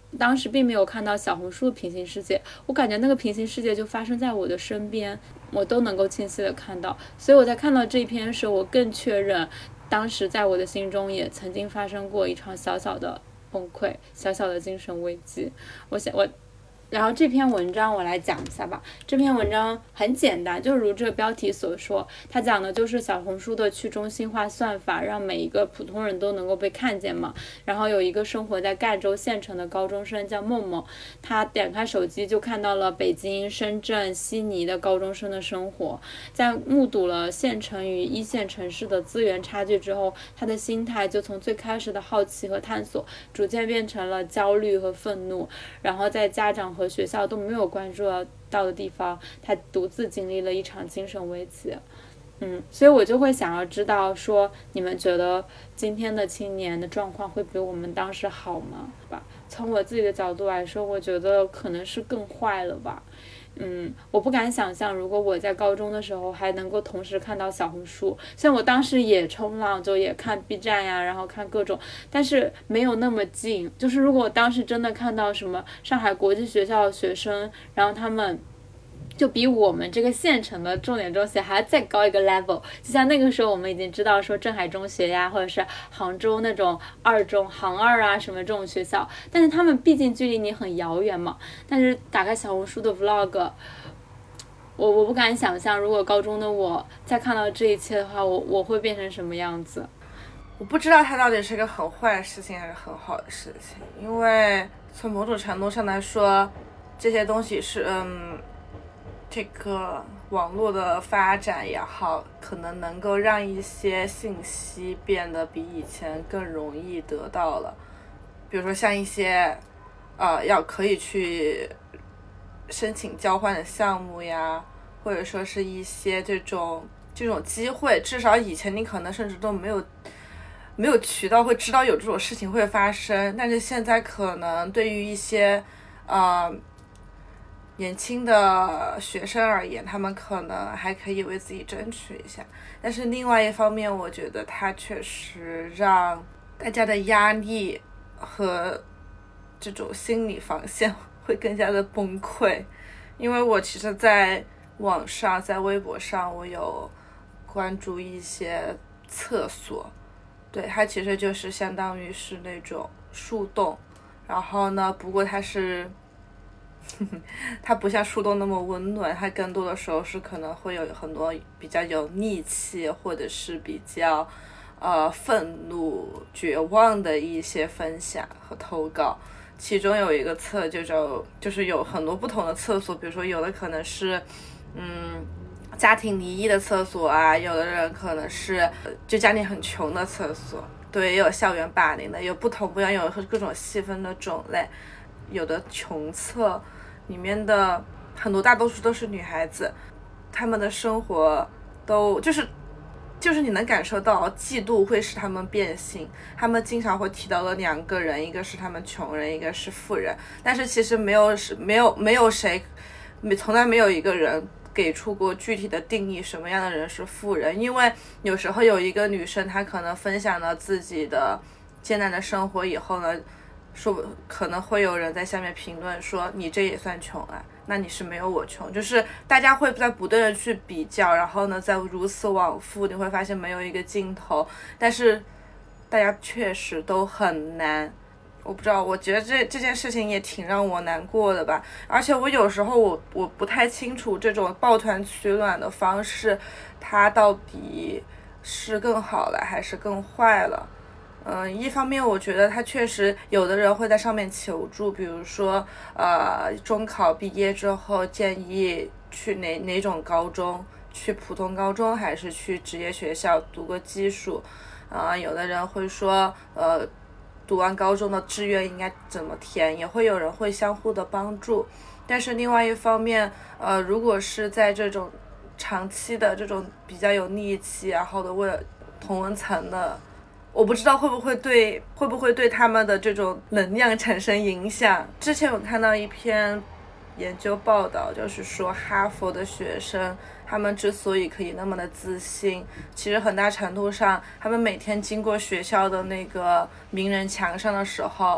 Speaker 4: 当时并没有看到小红书的平行世界，我感觉那个平行世界就发生在我的身边，我都能够清晰的看到。所以我在看到这一篇的时候，我更确认当时在我的心中也曾经发生过一场小小的崩溃，小小的精神危机。我想我然后这篇文章我来讲一下吧。这篇文章很简单，就如这个标题所说，它讲的就是小红书的去中心化算法让每一个普通人都能够被看见嘛。然后有一个生活在赣州县城的高中生叫梦梦，他点开手机就看到了北京、深圳、悉尼的高中生的生活。在目睹了县城与一线城市的资源差距之后，他的心态就从最开始的好奇和探索，逐渐变成了焦虑和愤怒。然后在家长和学校都没有关注到的地方，他独自经历了一场精神危机。嗯，所以我就会想要知道说，你们觉得今天的青年的状况会比我们当时好吗？吧，从我自己的角度来说，我觉得可能是更坏了吧。嗯，我不敢想象，如果我在高中的时候还能够同时看到小红书，像我当时也冲浪，就也看 B 站呀，然后看各种，但是没有那么近。就是如果我当时真的看到什么上海国际学校的学生，然后他们就比我们这个县城的重点中学还要再高一个 level， 就像那个时候我们已经知道说镇海中学呀，或者是杭州那种二中杭二啊什么这种学校，但是他们毕竟距离你很遥远嘛。但是打开小红书的 vlog， 我我不敢想象，如果高中的我再看到这一切的话，我我会变成什么样子。
Speaker 3: 我不知道它到底是个很坏的事情还是很好的事情，因为从某种程度上来说，这些东西是嗯。这个网络的发展也好，可能能够让一些信息变得比以前更容易得到了。比如说像一些呃要可以去申请交换的项目呀，或者说是一些这种这种机会，至少以前你可能甚至都没有没有渠道会知道有这种事情会发生，但是现在可能对于一些呃年轻的学生而言，他们可能还可以为自己争取一下。但是另外一方面，我觉得它确实让大家的压力和这种心理防线会更加的崩溃。因为我其实在网上，在微博上，我有关注一些厕所，对，它其实就是相当于是那种树洞，然后呢，不过它是它不像树洞那么温暖，它更多的时候是可能会有很多比较有戾气或者是比较呃愤怒绝望的一些分享和投稿。其中有一个厕就叫就是有很多不同的厕所，比如说有的可能是嗯家庭离异的厕所啊，有的人可能是就家里很穷的厕所，对，也有校园霸凌的，有不同不一样，有各种细分的种类。有的穷厕里面的很多大多数都是女孩子，她们的生活都就是就是你能感受到嫉妒会使他们变性，他们经常会提到了两个人，一个是他们穷人，一个是富人，但是其实没有没有没有谁没从来没有一个人给出过具体的定义什么样的人是富人。因为有时候有一个女生她可能分享了自己的艰难的生活以后呢，说可能会有人在下面评论说你这也算穷啊，那你是没有我穷，就是大家会在不断的去比较，然后呢再如此往复，你会发现没有一个尽头，但是大家确实都很难。我不知道，我觉得这这件事情也挺让我难过的吧。而且我有时候我我不太清楚这种抱团取暖的方式它到底是更好了还是更坏了。嗯，一方面我觉得他确实有的人会在上面求助，比如说呃中考毕业之后建议去哪哪种高中，去普通高中还是去职业学校读个技术啊、呃、有的人会说呃读完高中的志愿应该怎么填，也会有人会相互的帮助。但是另外一方面呃如果是在这种长期的这种比较有戾气然后的为了同文层的，我不知道会不会对会不会对他们的这种能量产生影响。之前我看到一篇研究报道，就是说哈佛的学生他们之所以可以那么的自信，其实很大程度上他们每天经过学校的那个名人墙上的时候，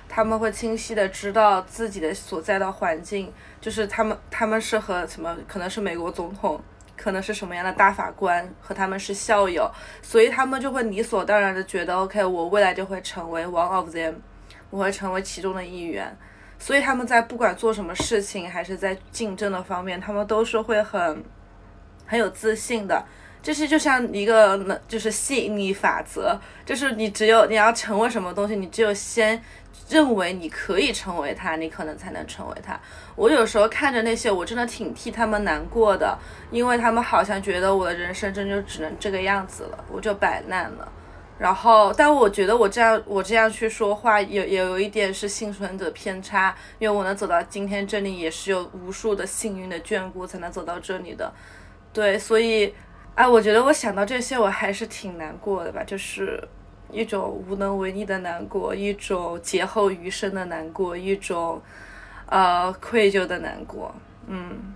Speaker 3: 他们会清晰的知道自己的所在的环境，就是他们他们是和什么，可能是美国总统，可能是什么样的大法官，和他们是校友，所以他们就会理所当然的觉得 OK 我未来就会成为 one of them， 我会成为其中的一员，所以他们在不管做什么事情还是在竞争的方面，他们都是会很很有自信的。这是就像一个就是吸引力法则，就是你只有你要成为什么东西，你只有先认为你可以成为它，你可能才能成为它。我有时候看着那些，我真的挺替他们难过的，因为他们好像觉得我的人生真就只能这个样子了，我就摆烂了。然后但我觉得我这样我这样去说话也也有一点是幸存者偏差，因为我能走到今天这里也是有无数的幸运的眷顾才能走到这里的。对，所以啊，我觉得我想到这些我还是挺难过的吧，就是一种无能为力的难过，一种劫后余生的难过，一种呃愧疚的难过。嗯，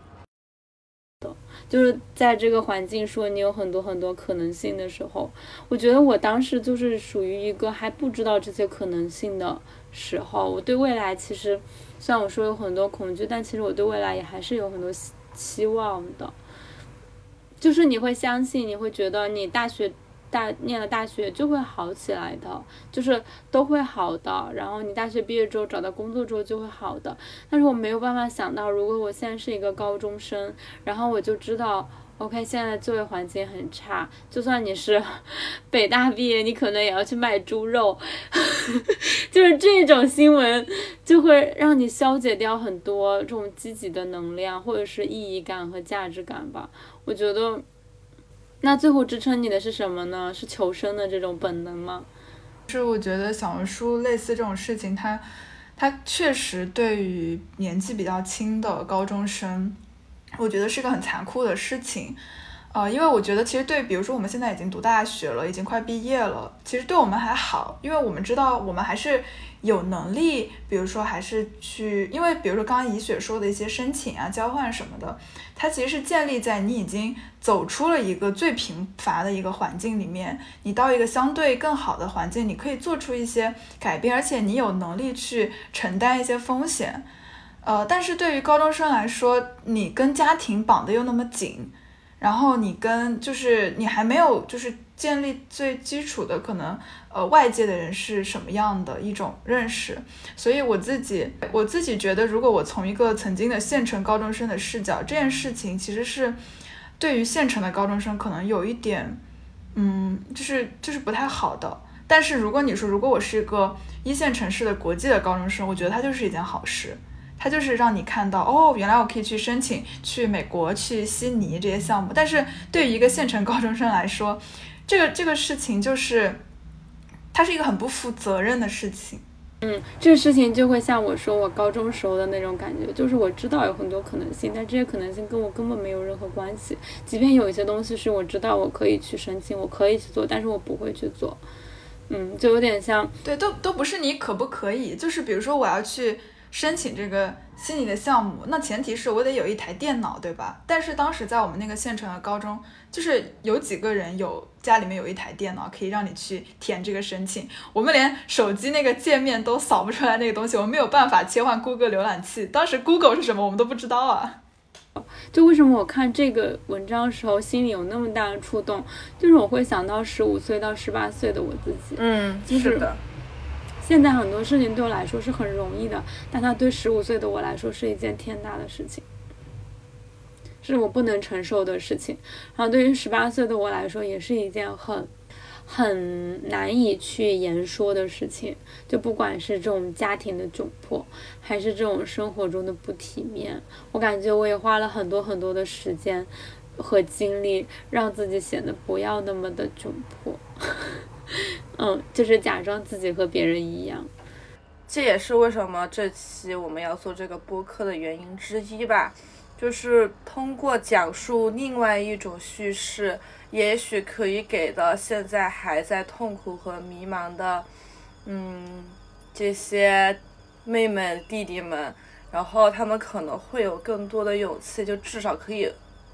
Speaker 4: 就是在这个环境说你有很多很多可能性的时候，我觉得我当时就是属于一个还不知道这些可能性的时候，我对未来其实虽然我说有很多恐惧，但其实我对未来也还是有很多期望的。就是你会相信，你会觉得你大学大念了大学就会好起来的，就是都会好的，然后你大学毕业之后找到工作之后就会好的。但是我没有办法想到，如果我现在是一个高中生，然后我就知道 OK 现在的就业环境很差，就算你是北大毕业，你可能也要去卖猪肉就是这种新闻就会让你消解掉很多这种积极的能量，或者是意义感和价值感吧。我觉得那最后支撑你的是什么呢？是求生的这种本能吗？
Speaker 1: 是我觉得小红书类似这种事情，它它确实对于年纪比较轻的高中生，我觉得是个很残酷的事情。呃，因为我觉得其实对，比如说我们现在已经读大学了，已经快毕业了，其实对我们还好，因为我们知道我们还是有能力，比如说还是去，因为比如说刚刚怡雪说的一些申请啊、交换什么的，它其实是建立在你已经走出了一个最贫乏的一个环境里面，你到一个相对更好的环境，你可以做出一些改变，而且你有能力去承担一些风险。呃，但是对于高中生来说，你跟家庭绑得又那么紧，然后你跟就是你还没有就是建立最基础的可能呃外界的人是什么样的一种认识，所以我自己我自己觉得，如果我从一个曾经的县城高中生的视角，这件事情其实是对于县城的高中生可能有一点嗯就是就是不太好的。但是如果你说如果我是一个一线城市的国际的高中生，我觉得它就是一件好事，它就是让你看到哦，原来我可以去申请去美国去悉尼这些项目。但是对于一个县城高中生来说，这个这个事情就是它是一个很不负责任的事情。
Speaker 4: 嗯，这个事情就会像我说我高中时候的那种感觉，就是我知道有很多可能性，但这些可能性跟我根本没有任何关系。即便有一些东西是我知道我可以去申请，我可以去做，但是我不会去做。嗯，就有点像，
Speaker 1: 对，都都不是你可不可以，就是比如说我要去申请这个悉尼的项目，那前提是我得有一台电脑，对吧？但是当时在我们那个县城的高中，就是有几个人有家里面有一台电脑可以让你去填这个申请，我们连手机那个界面都扫不出来那个东西，我们没有办法切换 Google 浏览器，当时 Google 是什么我们都不知道啊。
Speaker 4: 就为什么我看这个文章的时候心里有那么大的触动，就是我会想到十五岁到十八岁的我自己。
Speaker 3: 嗯，
Speaker 4: 是的。现在很多事情对我来说是很容易的，但它对十五岁的我来说是一件天大的事情，是我不能承受的事情。然后对于十八岁的我来说，也是一件很很难以去言说的事情。就不管是这种家庭的窘迫，还是这种生活中的不体面，我感觉我也花了很多很多的时间和精力，让自己显得不要那么的窘迫。嗯，就是假装自己和别人一样。
Speaker 3: 这也是为什么这期我们要做这个播客的原因之一吧，就是通过讲述另外一种叙事，也许可以给到现在还在痛苦和迷茫的嗯这些妹妹弟弟们，然后他们可能会有更多的勇气，就至少可以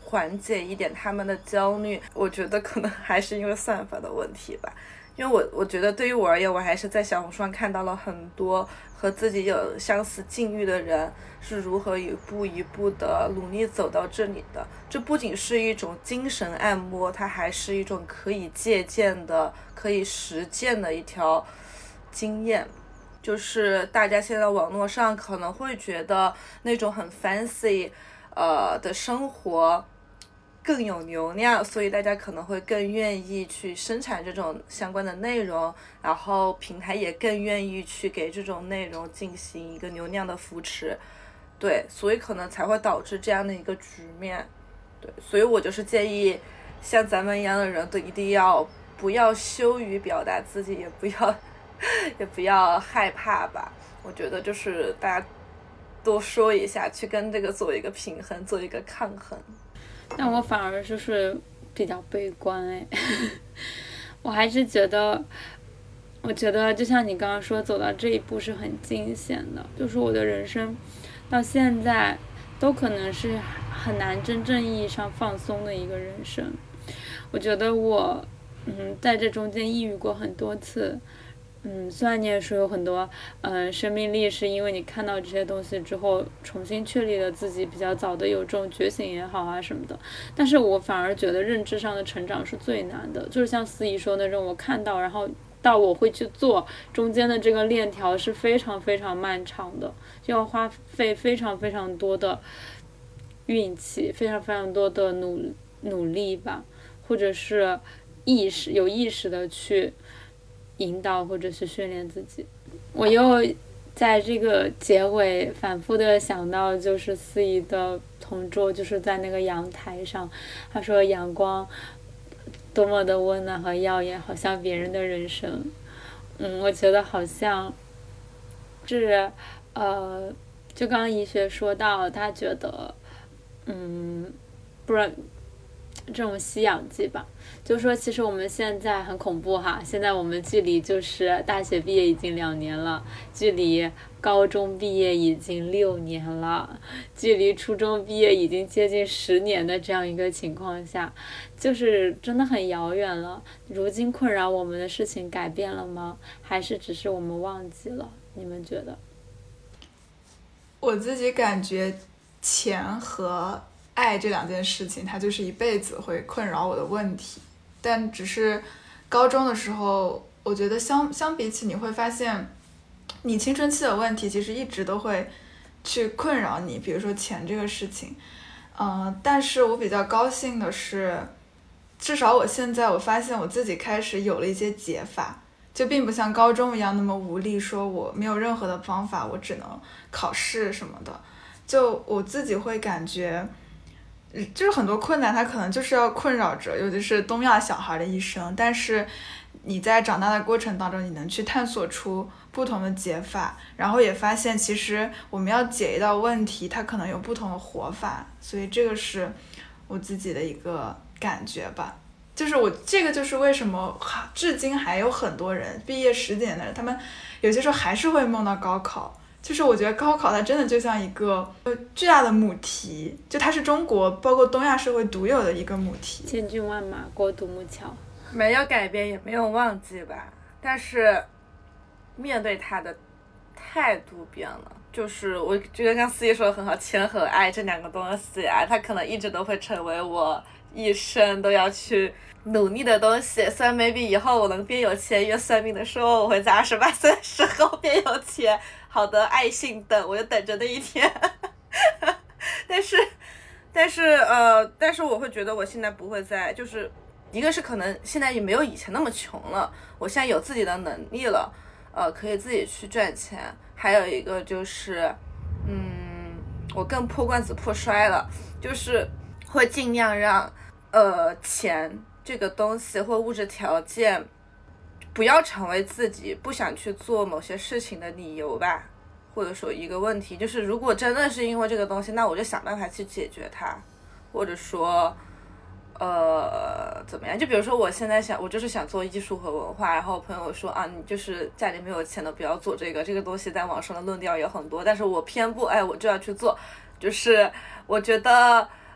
Speaker 3: 缓解一点他们的焦虑。我觉得可能还是因为算法的问题吧，因为我我觉得对于我而言，我还是在小红书上看到了很多和自己有相似境遇的人是如何一步一步的努力走到这里的。这不仅是一种精神按摩，它还是一种可以借鉴的、可以实践的一条经验。就是大家现在网络上可能会觉得那种很 fancy 呃的生活更有流量，所以大家可能会更愿意去生产这种相关的内容，然后平台也更愿意去给这种内容进行一个流量的扶持。对，所以可能才会导致这样的一个局面。对，所以我就是建议像咱们一样的人都一定要不要羞于表达自己，也不要也不要害怕吧。我觉得就是大家多说一下，去跟这个做一个平衡，做一个抗衡。
Speaker 4: 但我反而就是比较悲观哎，我还是觉得，我觉得就像你刚刚说，走到这一步是很惊险的，就是我的人生到现在都可能是很难真正意义上放松的一个人生。我觉得我嗯在这中间抑郁过很多次。嗯，虽然你也说有很多，嗯，生命力是因为你看到这些东西之后，重新确立了自己比较早的有这种觉醒也好啊什么的，但是我反而觉得认知上的成长是最难的，就是像思怡说的那种，我看到，然后到我会去做，中间的这个链条是非常非常漫长的，就要花费非常非常多的运气，非常非常多的努努力吧，或者是意识有意识的去引导或者是训练自己。我又在这个结尾反复的想到，就是思怡的同桌，就是在那个阳台上，他说阳光多么的温暖和耀眼，好像别人的人生。嗯，我觉得好像是呃，就刚刚怡学说到，他觉得嗯，不知道这种吸氧剂吧，就说其实我们现在很恐怖哈，现在我们距离就是大学毕业已经两年了，距离高中毕业已经六年了，距离初中毕业已经接近十年的这样一个情况下，就是真的很遥远了。如今困扰我们的事情改变了吗？还是只是我们忘记了？你们觉得？
Speaker 1: 我自己感觉钱和爱这两件事情，它就是一辈子会困扰我的问题。但只是高中的时候，我觉得相相比起，你会发现你青春期的问题其实一直都会去困扰你，比如说钱这个事情。嗯、呃，但是我比较高兴的是，至少我现在我发现我自己开始有了一些解法，就并不像高中一样那么无力，说我没有任何的方法，我只能考试什么的。就我自己会感觉就是很多困难它可能就是要困扰着尤其是东亚小孩的一生，但是你在长大的过程当中，你能去探索出不同的解法，然后也发现其实我们要解一道问题，它可能有不同的活法，所以这个是我自己的一个感觉吧。就是我这个就是为什么至今还有很多人毕业十几年的人，他们有些时候还是会梦到高考。就是我觉得高考它真的就像一个巨大的母题，就它是中国包括东亚社会独有的一个母题，
Speaker 4: 千军万马过独木桥，
Speaker 3: 没有改变也没有忘记吧，但是面对它的态度变了。就是我觉得刚思怡说的很好，钱和爱这两个东西啊，它可能一直都会成为我一生都要去努力的东西。虽然 maybe 以后我能变有钱，越算命的说我会在二十八岁的时候变有钱，好的，爱信等，我就等着那一天。但是但是呃但是我会觉得我现在不会再，就是一个是可能现在也没有以前那么穷了，我现在有自己的能力了，呃可以自己去赚钱。还有一个就是嗯我更破罐子破摔了，就是会尽量让呃钱这个东西或物质条件不要成为自己不想去做某些事情的理由吧，或者说一个问题，就是如果真的是因为这个东西，那我就想办法去解决它，或者说呃怎么样，就比如说我现在想我就是想做艺术和文化，然后朋友说啊你就是家里没有钱的不要做这个，这个东西在网上的论调也很多，但是我偏不，哎我就要去做。就是我觉得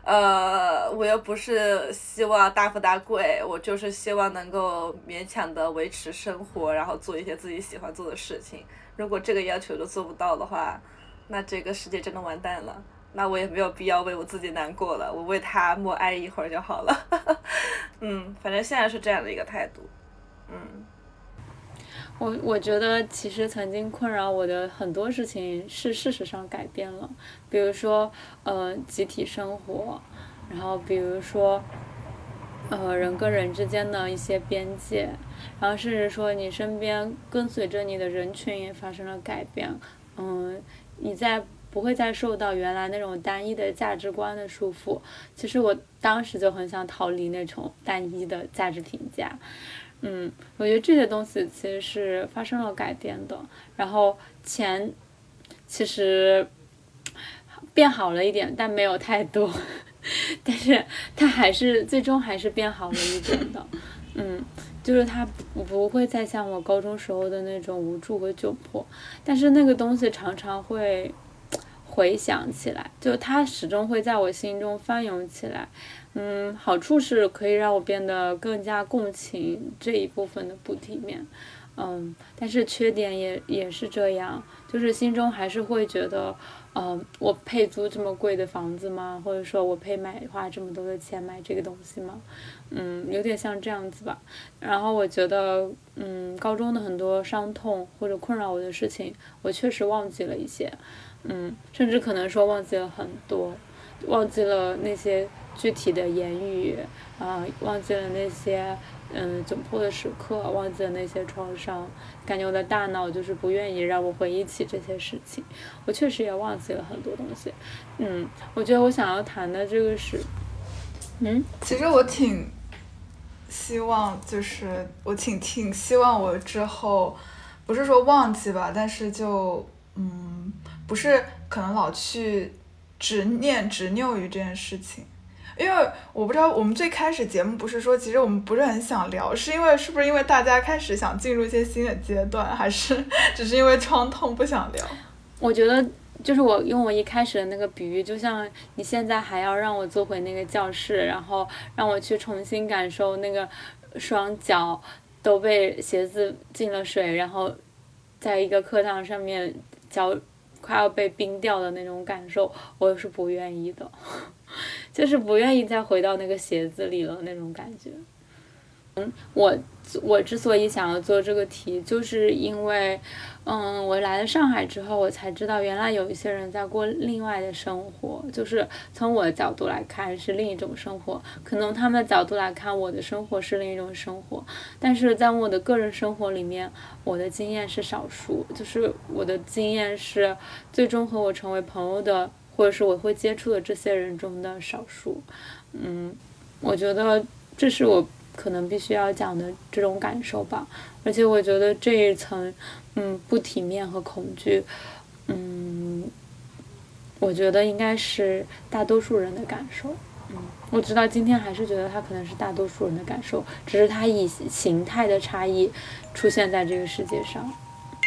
Speaker 3: 呃，我又不是希望大富大贵，我就是希望能够勉强的维持生活，然后做一些自己喜欢做的事情。如果这个要求都做不到的话，那这个世界真的完蛋了。那我也没有必要为我自己难过了，我为他默哀一会儿就好了。嗯，反正现在是这样的一个态度。嗯，
Speaker 4: 我我觉得其实曾经困扰我的很多事情是事实上改变了，比如说呃集体生活，然后比如说呃人跟人之间的一些边界，然后甚至说你身边跟随着你的人群也发生了改变。嗯，你在不会再受到原来那种单一的价值观的束缚。其实我当时就很想逃离那种单一的价值评价。嗯，我觉得这些东西其实是发生了改变的。然后钱其实变好了一点，但没有太多，但是它还是最终还是变好了一点的。嗯，就是它不会再像我高中时候的那种无助和窘迫，但是那个东西常常会回想起来，就它始终会在我心中翻涌起来。嗯，好处是可以让我变得更加共情这一部分的不体面。嗯，但是缺点也也是这样，就是心中还是会觉得，嗯，我配租这么贵的房子吗？或者说我配买花这么多的钱买这个东西吗？嗯，有点像这样子吧。然后我觉得，嗯，高中的很多伤痛或者困扰我的事情，我确实忘记了一些，嗯，甚至可能说忘记了很多，忘记了那些具体的言语，啊、呃，忘记了那些嗯窘迫的时刻，忘记了那些创伤，感觉我的大脑就是不愿意让我回忆起这些事情。我确实也忘记了很多东西。嗯，我觉得我想要谈的这个是，嗯，
Speaker 1: 其实我挺希望，就是我挺挺希望我之后不是说忘记吧，但是就嗯，不是可能老去执念执拗于这件事情。因为我不知道我们最开始节目不是说其实我们不是很想聊，是因为是不是因为大家开始想进入一些新的阶段，还是只是因为创痛不想聊？
Speaker 4: 我觉得就是我用我一开始的那个比喻，就像你现在还要让我坐回那个教室，然后让我去重新感受那个双脚都被鞋子进了水，然后在一个课堂上面脚快要被冰掉的那种感受，我是不愿意的，就是不愿意再回到那个鞋子里了那种感觉。嗯，我我之所以想要做这个题，就是因为，嗯，我来了上海之后，我才知道原来有一些人在过另外的生活，就是从我的角度来看是另一种生活，可能他们的角度来看我的生活是另一种生活，但是在我的个人生活里面，我的经验是少数，就是我的经验是最终和我成为朋友的，或者是我会接触的这些人中的少数。嗯，我觉得这是我可能必须要讲的这种感受吧，而且我觉得这一层嗯不体面和恐惧，嗯，我觉得应该是大多数人的感受。嗯，我直到今天还是觉得它可能是大多数人的感受，只是它以形态的差异出现在这个世界上。嗯，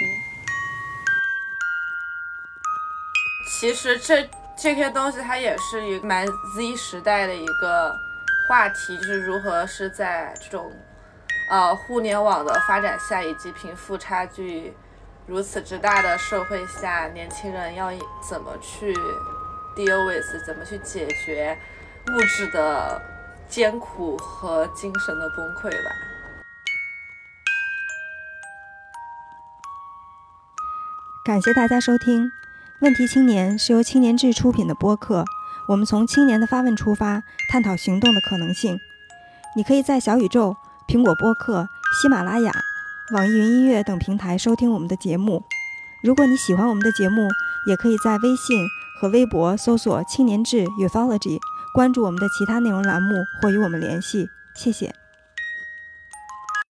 Speaker 3: 其实这这些东西它也是一个蛮 Z 时代的一个话题，就是如何是在这种呃互联网的发展下，以及贫富差距如此之大的社会下，年轻人要怎么去 deal with， 怎么去解决物质的艰苦和精神的崩溃吧。
Speaker 5: 感谢大家收听问题青年，是由青年志出品的播客，我们从青年的发问出发，探讨行动的可能性。你可以在小宇宙、苹果播客、喜马拉雅、网易云音乐等平台收听我们的节目。如果你喜欢我们的节目，也可以在微信和微博搜索青年志 Youthology， 关注我们的其他内容栏目或与我们联系。谢谢。